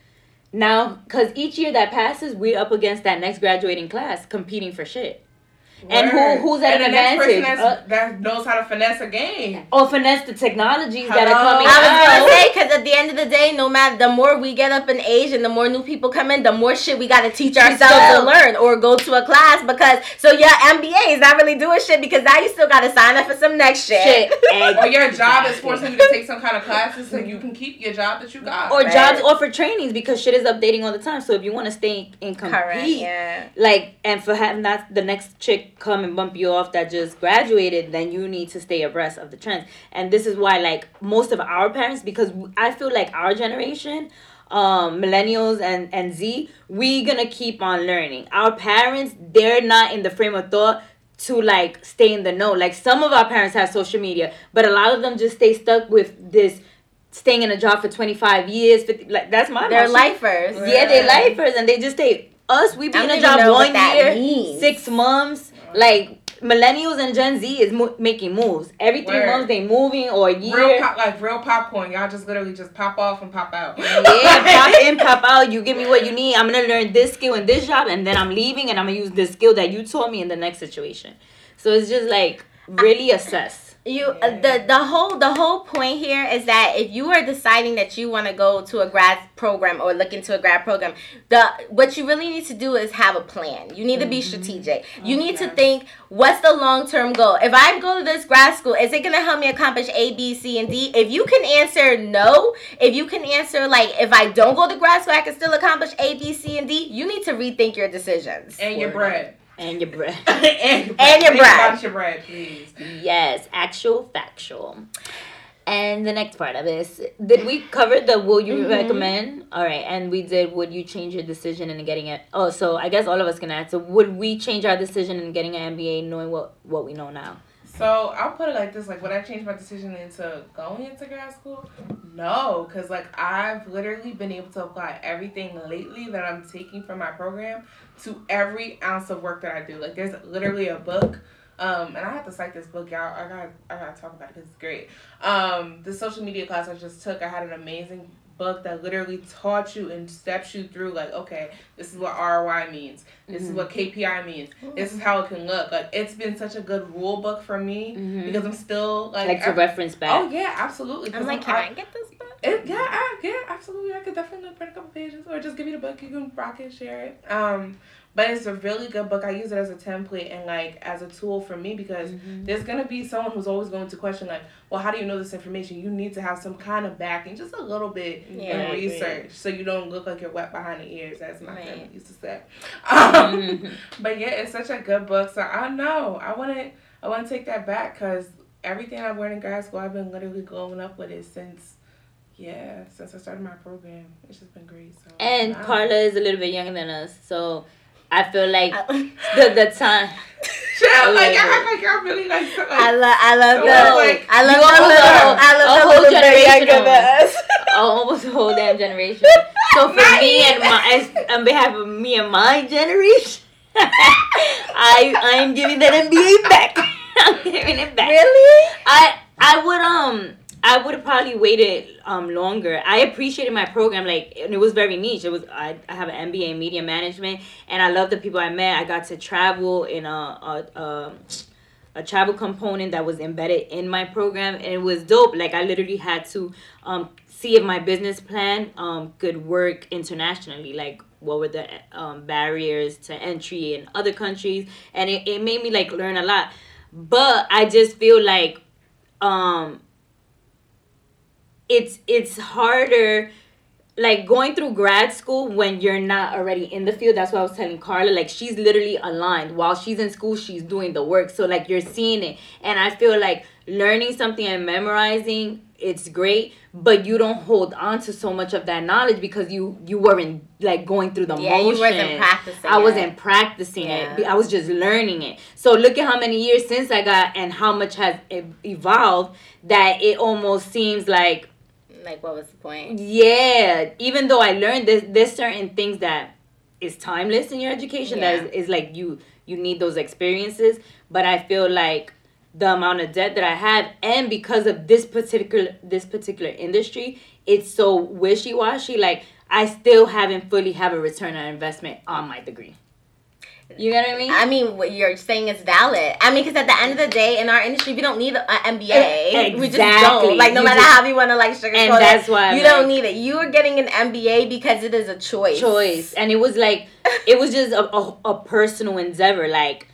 now, because each year that passes, we're up against that next graduating class competing for shit. Word. And who who's at and an advantage? Uh, that knows how to finesse a game. Or finesse the technologies Hello. that are coming out. I was out. going to say, because at the end of the day, no matter, the more we get up in age and the more new people come in, the more shit we got to teach ourselves so, to learn or go to a class. Because, so your M B A is not really doing shit because now you still got to sign up for some next shit. shit. Or your job is forcing you to take some kind of classes so you can keep your job that you got. Or right. jobs offer trainings because shit is updating all the time. So if you want to stay and compete, Correct, yeah. like, and for having that, the next chick come and bump you off that just graduated, then you need to stay abreast of the trends. And this is why, like, most of our parents, because I feel like our generation, um millennials and and Z, we gonna keep on learning. Our parents, they're not in the frame of thought to like stay in the know. Like, some of our parents have social media, but a lot of them just stay stuck with this staying in a job for twenty-five years, fifty, like that's my they're lifers. Yeah, they're lifers, and they just stay. Us, we be in a job one year, means. six months, like. Millennials and Gen Z is mo- making moves. Every three Word. months they moving or a year. Real pop, like real popcorn. Y'all just literally just pop off and pop out. Yeah, pop in, pop out. You give me what you need. I'm going to learn this skill in this job, and then I'm leaving and I'm going to use this skill that you taught me in the next situation. So it's just like really assess. You uh, the the whole the whole point here is that if you are deciding that you want to go to a grad program or look into a grad program, the what you really need to do is have a plan. You need to be strategic. Mm-hmm. You okay. need to think, what's the long term goal? If I go to this grad school, is it gonna help me accomplish A, B, C, and D? If you can answer no, if you can answer like if I don't go to grad school, I can still accomplish A, B, C, and D. You need to rethink your decisions and your bread. And your bread. and your bread. And your bread. About your bread, please. Yes, actual, factual. And the next part of this, did we cover the will you mm-hmm. recommend? All right, and we did would you change your decision in getting it? Oh, so I guess all of us can answer. Would we change our decision in getting an M B A knowing what, what we know now? So I'll put it like this: like, would I change my decision into going into grad school? No, because like I've literally been able to apply everything lately that I'm taking from my program to every ounce of work that I do. Like, there's literally a book, um, and I have to cite this book out. I got I gotta talk about it because it's great. Um, the social media class I just took, I had an amazing book that literally taught you and steps you through like, okay, this is what R O I means, this mm-hmm. is what K P I means, mm-hmm. this is how it can look. Like, it's been such a good rule book for me mm-hmm. because I'm still like like to I, reference back. Oh yeah, absolutely. I'm like, I'm, can I, I get this book? It, yeah, I, yeah, absolutely. I could definitely print a couple pages or just give you the book. You can rock it, share it. Um, but it's a really good book. I use it as a template and like as a tool for me because mm-hmm. there's gonna be someone who's always going to question like, well, how do you know this information? You need to have some kind of backing, just a little bit yeah, in research, so you don't look like you're wet behind the ears, as my right. family used to say. Um, mm-hmm. But yeah, it's such a good book. So I know I want to I want to take that back because everything I've learned in grad school, I've been literally growing up with it since. Yeah, since I started my program, it's just been great. So and wow. Carla is a little bit younger than us, so I feel like the the time. Chill, like I act like y'all really like. like I love, I love so the, like, I love the little, I love the little bit younger than us. Almost a whole damn generation. So for me and my, on behalf of me and my generation, I I am giving that M B A back. I'm giving it back. Really? I I would um. I would have probably waited um longer. I appreciated my program, like, and it was very niche. It was I, I have an M B A in media management, and I love the people I met. I got to travel in a a, a a travel component that was embedded in my program, and it was dope. Like, I literally had to um see if my business plan um could work internationally. Like, what were the um barriers to entry in other countries, and it, it made me like learn a lot. But I just feel like um. it's it's harder, like, going through grad school when you're not already in the field. That's what I was telling Carla. Like, she's literally aligned. While she's in school, she's doing the work. So, like, you're seeing it. And I feel like learning something and memorizing, it's great, but you don't hold on to so much of that knowledge because you, you weren't, like, going through the yeah, motion. You wasn't practicing I it. wasn't practicing yeah. it. I was just learning it. So, look at how many years since I got and how much has evolved that it almost seems like, like, what was the point? Yeah. Even though I learned this, there's certain things that is timeless in your education yeah. that is, is like you you need those experiences. But I feel like the amount of debt that I have, and because of this particular this particular industry, it's so wishy-washy. Like, I still haven't fully have a return on investment on my degree. You get what I mean? I mean, what you're saying is valid. I mean, because at the end of the day, in our industry, we don't need an M B A. Exactly. We just don't. Like, no you matter just, how you want to, like, sugarcoat and that's why you I'm don't like, need it. You are getting an M B A because it is a choice. Choice. And it was, like, it was just a, a, a personal endeavor. Like,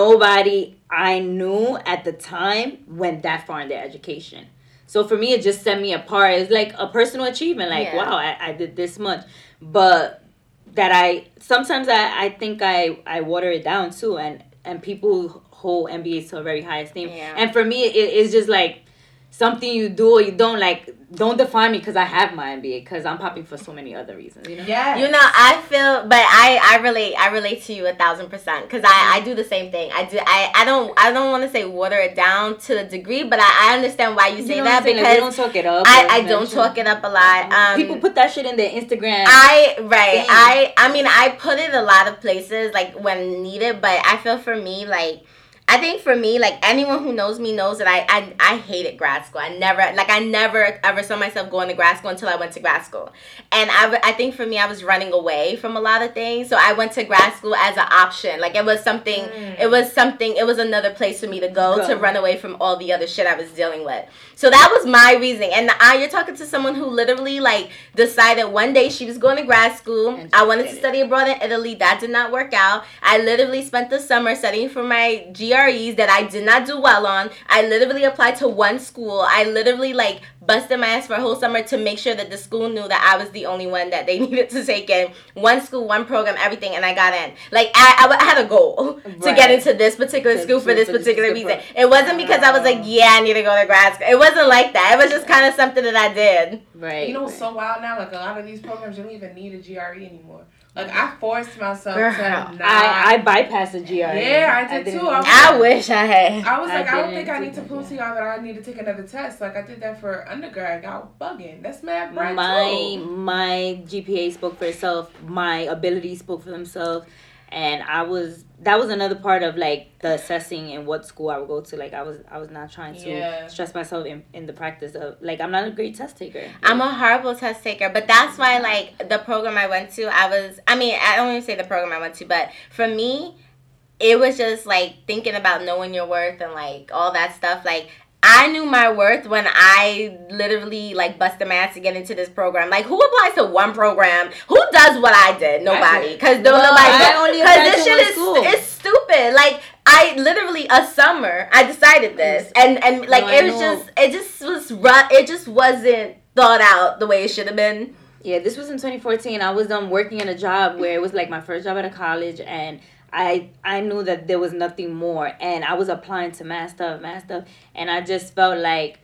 nobody I knew at the time went that far in their education. So, for me, it just set me apart. It was, like, a personal achievement. Like, yeah. wow, I, I did this much. But... that I sometimes I, I think I, I water it down too, and, and people hold M B As to a very high esteem. Yeah. And for me, it, it's just like something you do or you don't. Like, don't define me because I have my M B A, because I'm popping for so many other reasons. You know. Yeah. You know, I feel, but I, I relate. I relate to you a thousand percent, because I, I do the same thing. I do. I, I don't I don't want to say water it down to the degree, but I, I understand why you say you know that, because like, we don't talk it up. I, I don't talk it up a lot. Um, People put that shit in their Instagram. I right. Thing. I I mean I put it a lot of places, like, when needed, but I feel for me, like, I think for me, like, anyone who knows me knows that I, I I hated grad school. I never, like, I never ever saw myself going to grad school until I went to grad school. And I, I think for me, I was running away from a lot of things. So I went to grad school as an option. Like, it was something, mm. it was something, it was another place for me to go, go to run away from all the other shit I was dealing with. So that was my reasoning. And I, you're talking to someone who literally, like, decided one day she was going to grad school. I wanted to study abroad in Italy. That did not work out. I literally spent the summer studying for my G R Es that I did not do well on. I literally applied to one school. I literally, like, busted my ass for a whole summer to make sure that the school knew that I was the only one that they needed to take in. One school, one program, everything, and I got in. Like, I, I, I had a goal right. to get into this particular to, school for this particular reason. It wasn't because I was like, yeah, I need to go to grad school. It wasn't like that. It was just kind of something that I did. Right. You know what's so wild now? Like, a lot of these programs, you don't even need a G R E anymore. Like, I forced myself Girl, to not... I, I bypassed the G R E. Yeah, I did I too. I, was I like, wish I had. I was like, I, I don't think I need to prove to y'all that I need to take another test. Like, I did that for undergrad. Y'all bugging. That's mad bright my, too. My G P A spoke for itself. My abilities spoke for themselves. And I was... That was another part of, like, the assessing and what school I would go to. Like, I was I was not trying to yeah. stress myself in, in the practice of... Like, I'm not a great test taker. I'm a horrible test taker. But that's why, like, the program I went to, I was... I mean, I don't even say the program I went to, but for me, it was just, like, thinking about knowing your worth and, like, all that stuff. Like... I knew my worth when I literally, like, busted my ass to get into this program. Like, who applies to one program? Who does what I did? Nobody. Because well, nobody. Because this shit is it's stupid. Like, I literally a summer I decided this, and and like no, it was just it just was it just wasn't thought out the way it should have been. Yeah, this was in twenty fourteen. I was um working in a job where it was like my first job out of college, and I I knew that there was nothing more, and I was applying to mad stuff, mad stuff, and I just felt like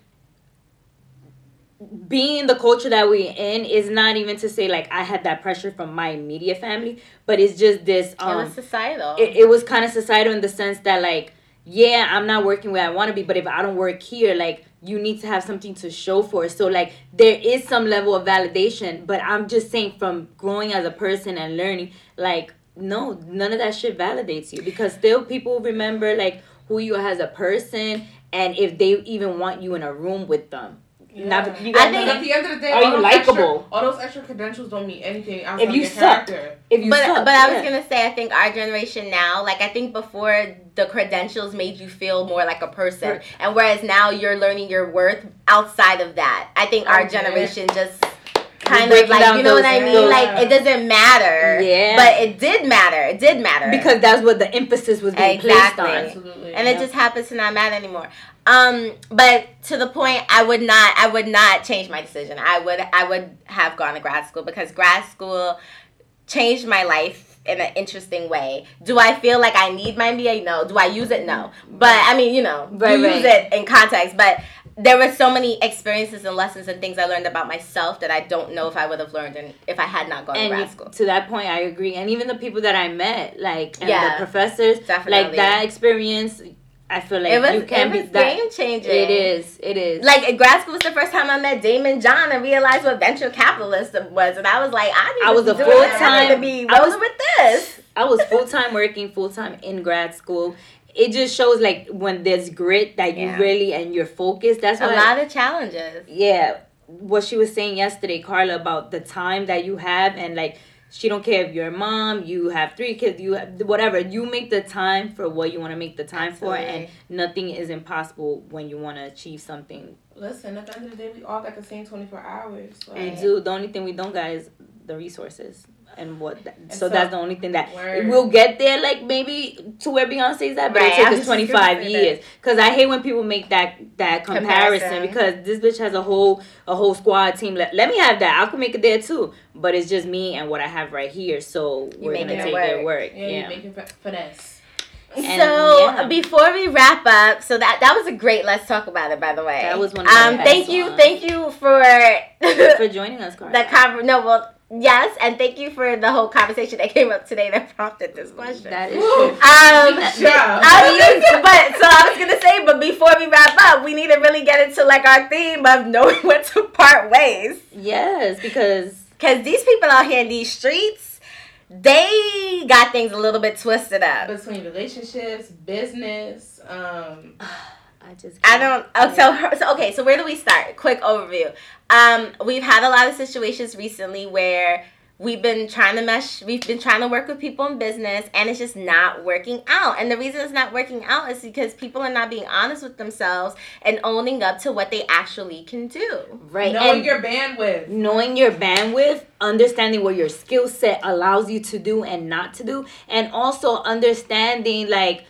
being the culture that we're in is not even to say like I had that pressure from my immediate family, but it's just this um it was societal. It, it was kind of societal in the sense that like, yeah, I'm not working where I want to be, but if I don't work here, like, you need to have something to show for it. So, like, there is some level of validation, but I'm just saying from growing as a person and learning, like, no, none of that shit validates you, because still people remember, like, who you are as a person, and if they even want you in a room with them. Yeah. Not, you I think at the end of the day, are you likable? All those extra credentials don't mean anything outside if you your suck. character. If you but suck, but I yeah. was gonna say, I think our generation now, like I think before the credentials made you feel more like a person, right. and whereas now you're learning your worth outside of that. I think our okay. generation just kind of like, you know what I mean? Those, like, it doesn't matter. Yeah. But it did matter. It did matter. Because that's what the emphasis was being exactly. placed on. Absolutely. And yeah. it just happens to not matter anymore. Um, but to the point, I would not, I would not change my decision. I would, I would have gone to grad school, because grad school changed my life in an interesting way. Do I feel like I need my M B A? No. Do I use it? No. But I mean, you know, right, you right. use it in context, but there were so many experiences and lessons and things I learned about myself that I don't know if I would have learned in, if I had not gone and to grad school. To that point, I agree. And even the people that I met, like, and yeah, the professors, definitely. like, that experience, I feel like it was, you can it be was that game changing. It is. It is. Like, grad school was the first time I met Damon John and realized what venture capitalism was, and I was like, I need I was to a be full doing time. I need to be rolling with this. I was full time working, full time in grad school. It just shows, like, when there's grit that you yeah. really, and you're focused. That's a what lot I, of challenges. Yeah. what she was saying yesterday, Carla, about the time that you have, and like, she don't care if you're a mom, you have three kids, you have whatever. You make the time for what you want to make the time Absolutely. for, and nothing is impossible when you want to achieve something. Listen, at the end of the day, we all got the same twenty-four hours. Like. We do. The only thing we don't got is the resources. And what? That, and so, so that's the only thing that word. we'll get there. Like maybe to where Beyonce's at, but right. it took us twenty five years. Because I hate when people make that that comparison, comparison. Because this bitch has a whole a whole squad team. Let, let me have that. I could make it there too. But it's just me and what I have right here. So you we're gonna take it their work. Yeah, yeah. You make it finesse. And so yeah. before we wrap up, so that that was a great Let's Talk About It, by the way. That was one of my um. Thank you, songs. thank you for for joining us, Carla. The con- No, well. Yes, and thank you for the whole conversation that came up today that prompted this question. That is true. Um, I was gonna, but so I was gonna say, but before we wrap up, we need to really get into like our theme of knowing when to part ways. Yes, because because these people out here in these streets, they got things a little bit twisted up between relationships, business. Um, I just I don't. Oh, so, so okay. So where do we start? Quick overview. Um, we've had a lot of situations recently where we've been trying to mesh. We've been trying to work with people in business, and it's just not working out. And the reason it's not working out is because people are not being honest with themselves and owning up to what they actually can do. Right. Knowing and your bandwidth. Knowing your bandwidth, understanding what your skill set allows you to do and not to do, and also understanding like.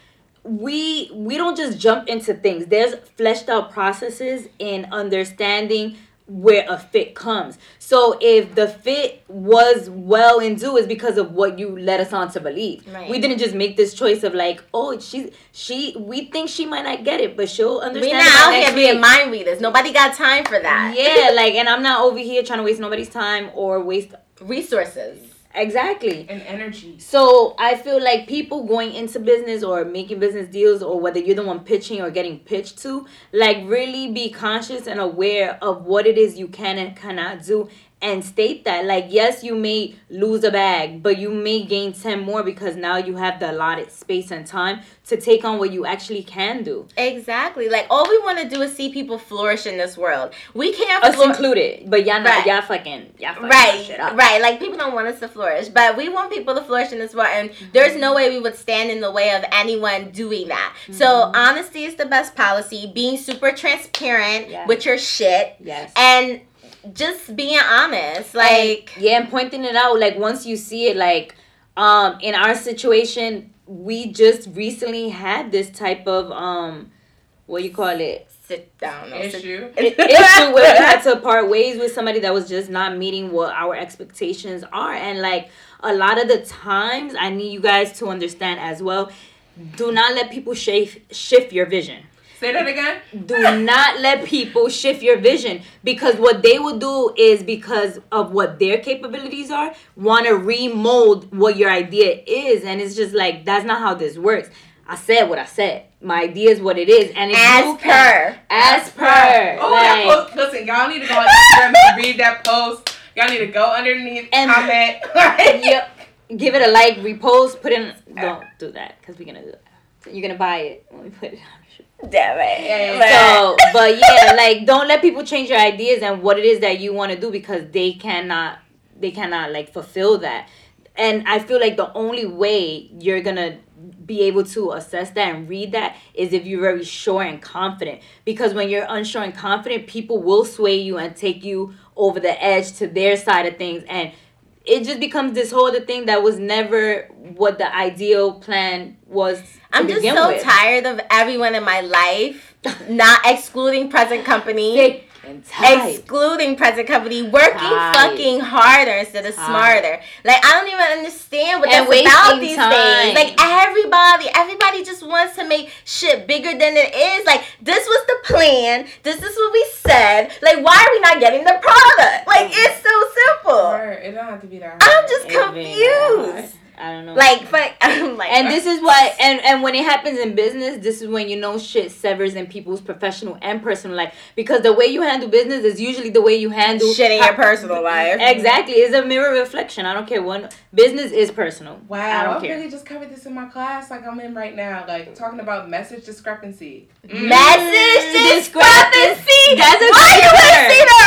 We we don't just jump into things. There's fleshed out processes in understanding where a fit comes. So if the fit was well and due is because of what you led us on to believe. Right. We didn't just make this choice of like, oh, she's she we think she might not get it, but she'll understand. We're not out here being mind readers. Nobody got time for that. Yeah, like, and I'm not over here trying to waste nobody's time or waste resources. Exactly. And energy. So I feel like people going into business or making business deals, or whether you're the one pitching or getting pitched to, like really be conscious and aware of what it is you can and cannot do, and state that. Like, yes, you may lose a bag, but you may gain ten more because now you have the allotted space and time to take on what you actually can do. Exactly. Like, all we want to do is see people flourish in this world. We can't us flour- included, but y'all not, right. y'all fucking, y'all fucking right, shit up. Right. Like, people don't want us to flourish, but we want people to flourish in this world, and mm-hmm. there's no way we would stand in the way of anyone doing that. Mm-hmm. So, honesty is the best policy. Being super transparent yeah. with your shit. Yes. And just being honest, like and, yeah, and pointing it out. Like, once you see it, like um in our situation, we just recently had this type of um what do you call it sit down no, issue sit, issue where we had to part ways with somebody that was just not meeting what our expectations are. And like a lot of the times, I need you guys to understand as well, do not let people shift shift your vision. Say that again. Do not let people shift your vision, because what they will do is, because of what their capabilities are, want to remold what your idea is. And it's just like, that's not how this works. I said what I said. My idea is what it is. And if as you per. Can, as per. Oh, like, that post. Listen, y'all need to go on Instagram and read that post. Y'all need to go underneath, and comment. Yep. Give it a like, repost, put in. Don't do that, because we're going to do that. You're going to buy it when we put it on. Damn it. Yeah, so, but yeah, like, don't let people change your ideas and what it is that you want to do, because they cannot, they cannot like fulfill that. And I feel like the only way you're gonna be able to assess that and read that is if you're very sure and confident. Because when you're unsure and confident, people will sway you and take you over the edge to their side of things, and it just becomes this whole other thing that was never what the ideal plan was. I'm just so with. tired of everyone in my life, not excluding present company, Sick and tired. excluding present company, working tired. fucking harder instead of tired. smarter. Like, I don't even understand what and that's about these time. days. Like, everybody, everybody just wants to make shit bigger than it is. Like, this was the plan. This is what we said. Like, why are we not getting the product? Like, it's so simple. Right. It don't have to be that hard. I'm just it confused. I don't know. Like, but I'm like, and this is why, and, and when it happens in business, this is when you know shit severs in people's professional and personal life. Because the way you handle business is usually the way you handle shit in your personal life. Exactly. It's a mirror reflection. I don't care. One business is personal. Wow. I don't I care. really just covered this in my class like I'm in right now. Like, talking about message discrepancy. Mm. Message discrepancy? That's a Why you didn't see that earlier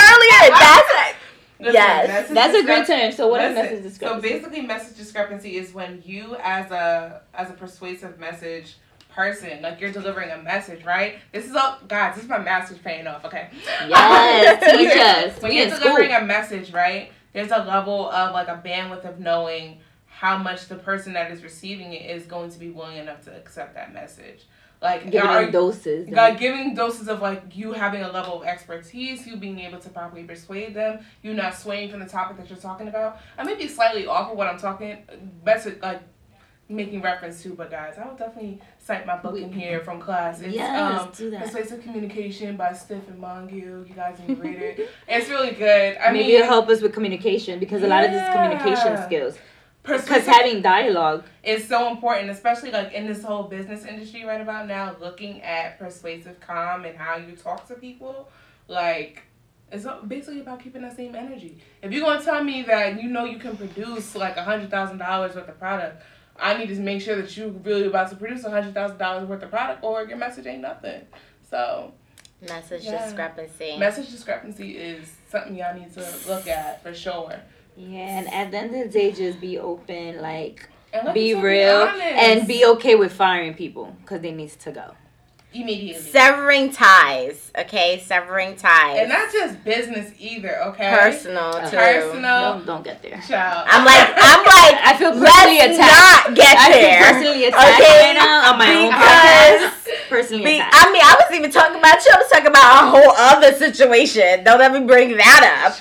That's Listen, yes. That's a great term. So what listen, is message discrepancy? So basically, message discrepancy is when you, as a as a persuasive message person, like you're delivering a message, right? This is all, guys. This is my master's paying off. Okay. Yes. Teach us. When you're delivering a message, right? There's a level of like a bandwidth of knowing how much the person that is receiving it is going to be willing enough to accept that message. Like giving are, doses. Like giving doses of like you having a level of expertise, you being able to properly persuade them, you not swaying from the topic that you're talking about. I may be slightly off of what I'm talking, message like making reference to, but guys, I will definitely cite my book in here from class. It's yes, um, do that. Persuasive Communication by Stiff and Mongiu. You guys can read it. It's really good. I Maybe mean, it'll help us with communication because a yeah. lot of this is communication skills. Because having dialogue is so important, especially like in this whole business industry right about now, looking at persuasive comm and how you talk to people, like, it's basically about keeping that same energy. If you're going to tell me that you know you can produce like one hundred thousand dollars worth of product, I need to make sure that you're really about to produce one hundred thousand dollars worth of product or your message ain't nothing. So, message yeah. discrepancy. Message discrepancy is something y'all need to look at for sure. Yeah, and at the end of the day, just be open, like, and be real, be and be okay with firing people because they need to go. Immediately. Severing ties, okay? Severing ties. And not just business either, okay? Personal, uh, too. Personal. Don't, don't get there. Child. I'm like, I'm like, I feel personally let's attacked. not get I there. feel personally attacked okay? right now on my because own podcast. Personally be, attacked. I mean, I was even talking about you. I was talking about a whole other situation. Don't let me bring that up.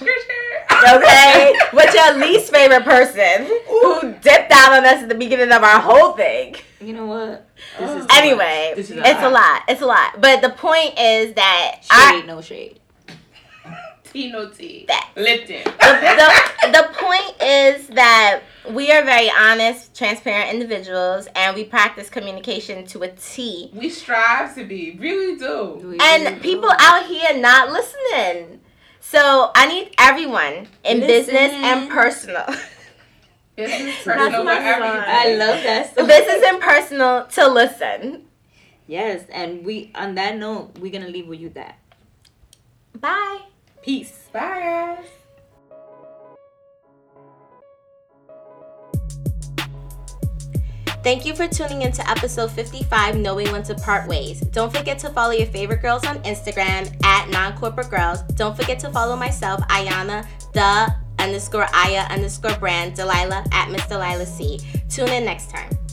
Okay? What's your least favorite person who dipped out on us at the beginning of our whole thing? You know what? This is anyway, this is it's a lot. It's a lot. But the point is that shade, I, no shade. Tea, no tea. That. Lipton. The, the, the point is that we are very honest, transparent individuals, and we practice communication to a T. We strive to be. Really do. We and really people do. out here not listening. So I need everyone in Listen. business and personal. Business, personal, whatever you do. I love that. So Business and personal to listen. Yes, and we on that note, we're gonna leave with you that. Bye. Peace. Bye, guys. Thank you for tuning into episode fifty-five, Knowing When to Part Ways. Don't forget to follow your favorite girls on Instagram at non-corporate girls. Don't forget to follow myself, Ayana, the underscore Aya underscore brand, Delilah at Miss Delilah C. Tune in next time.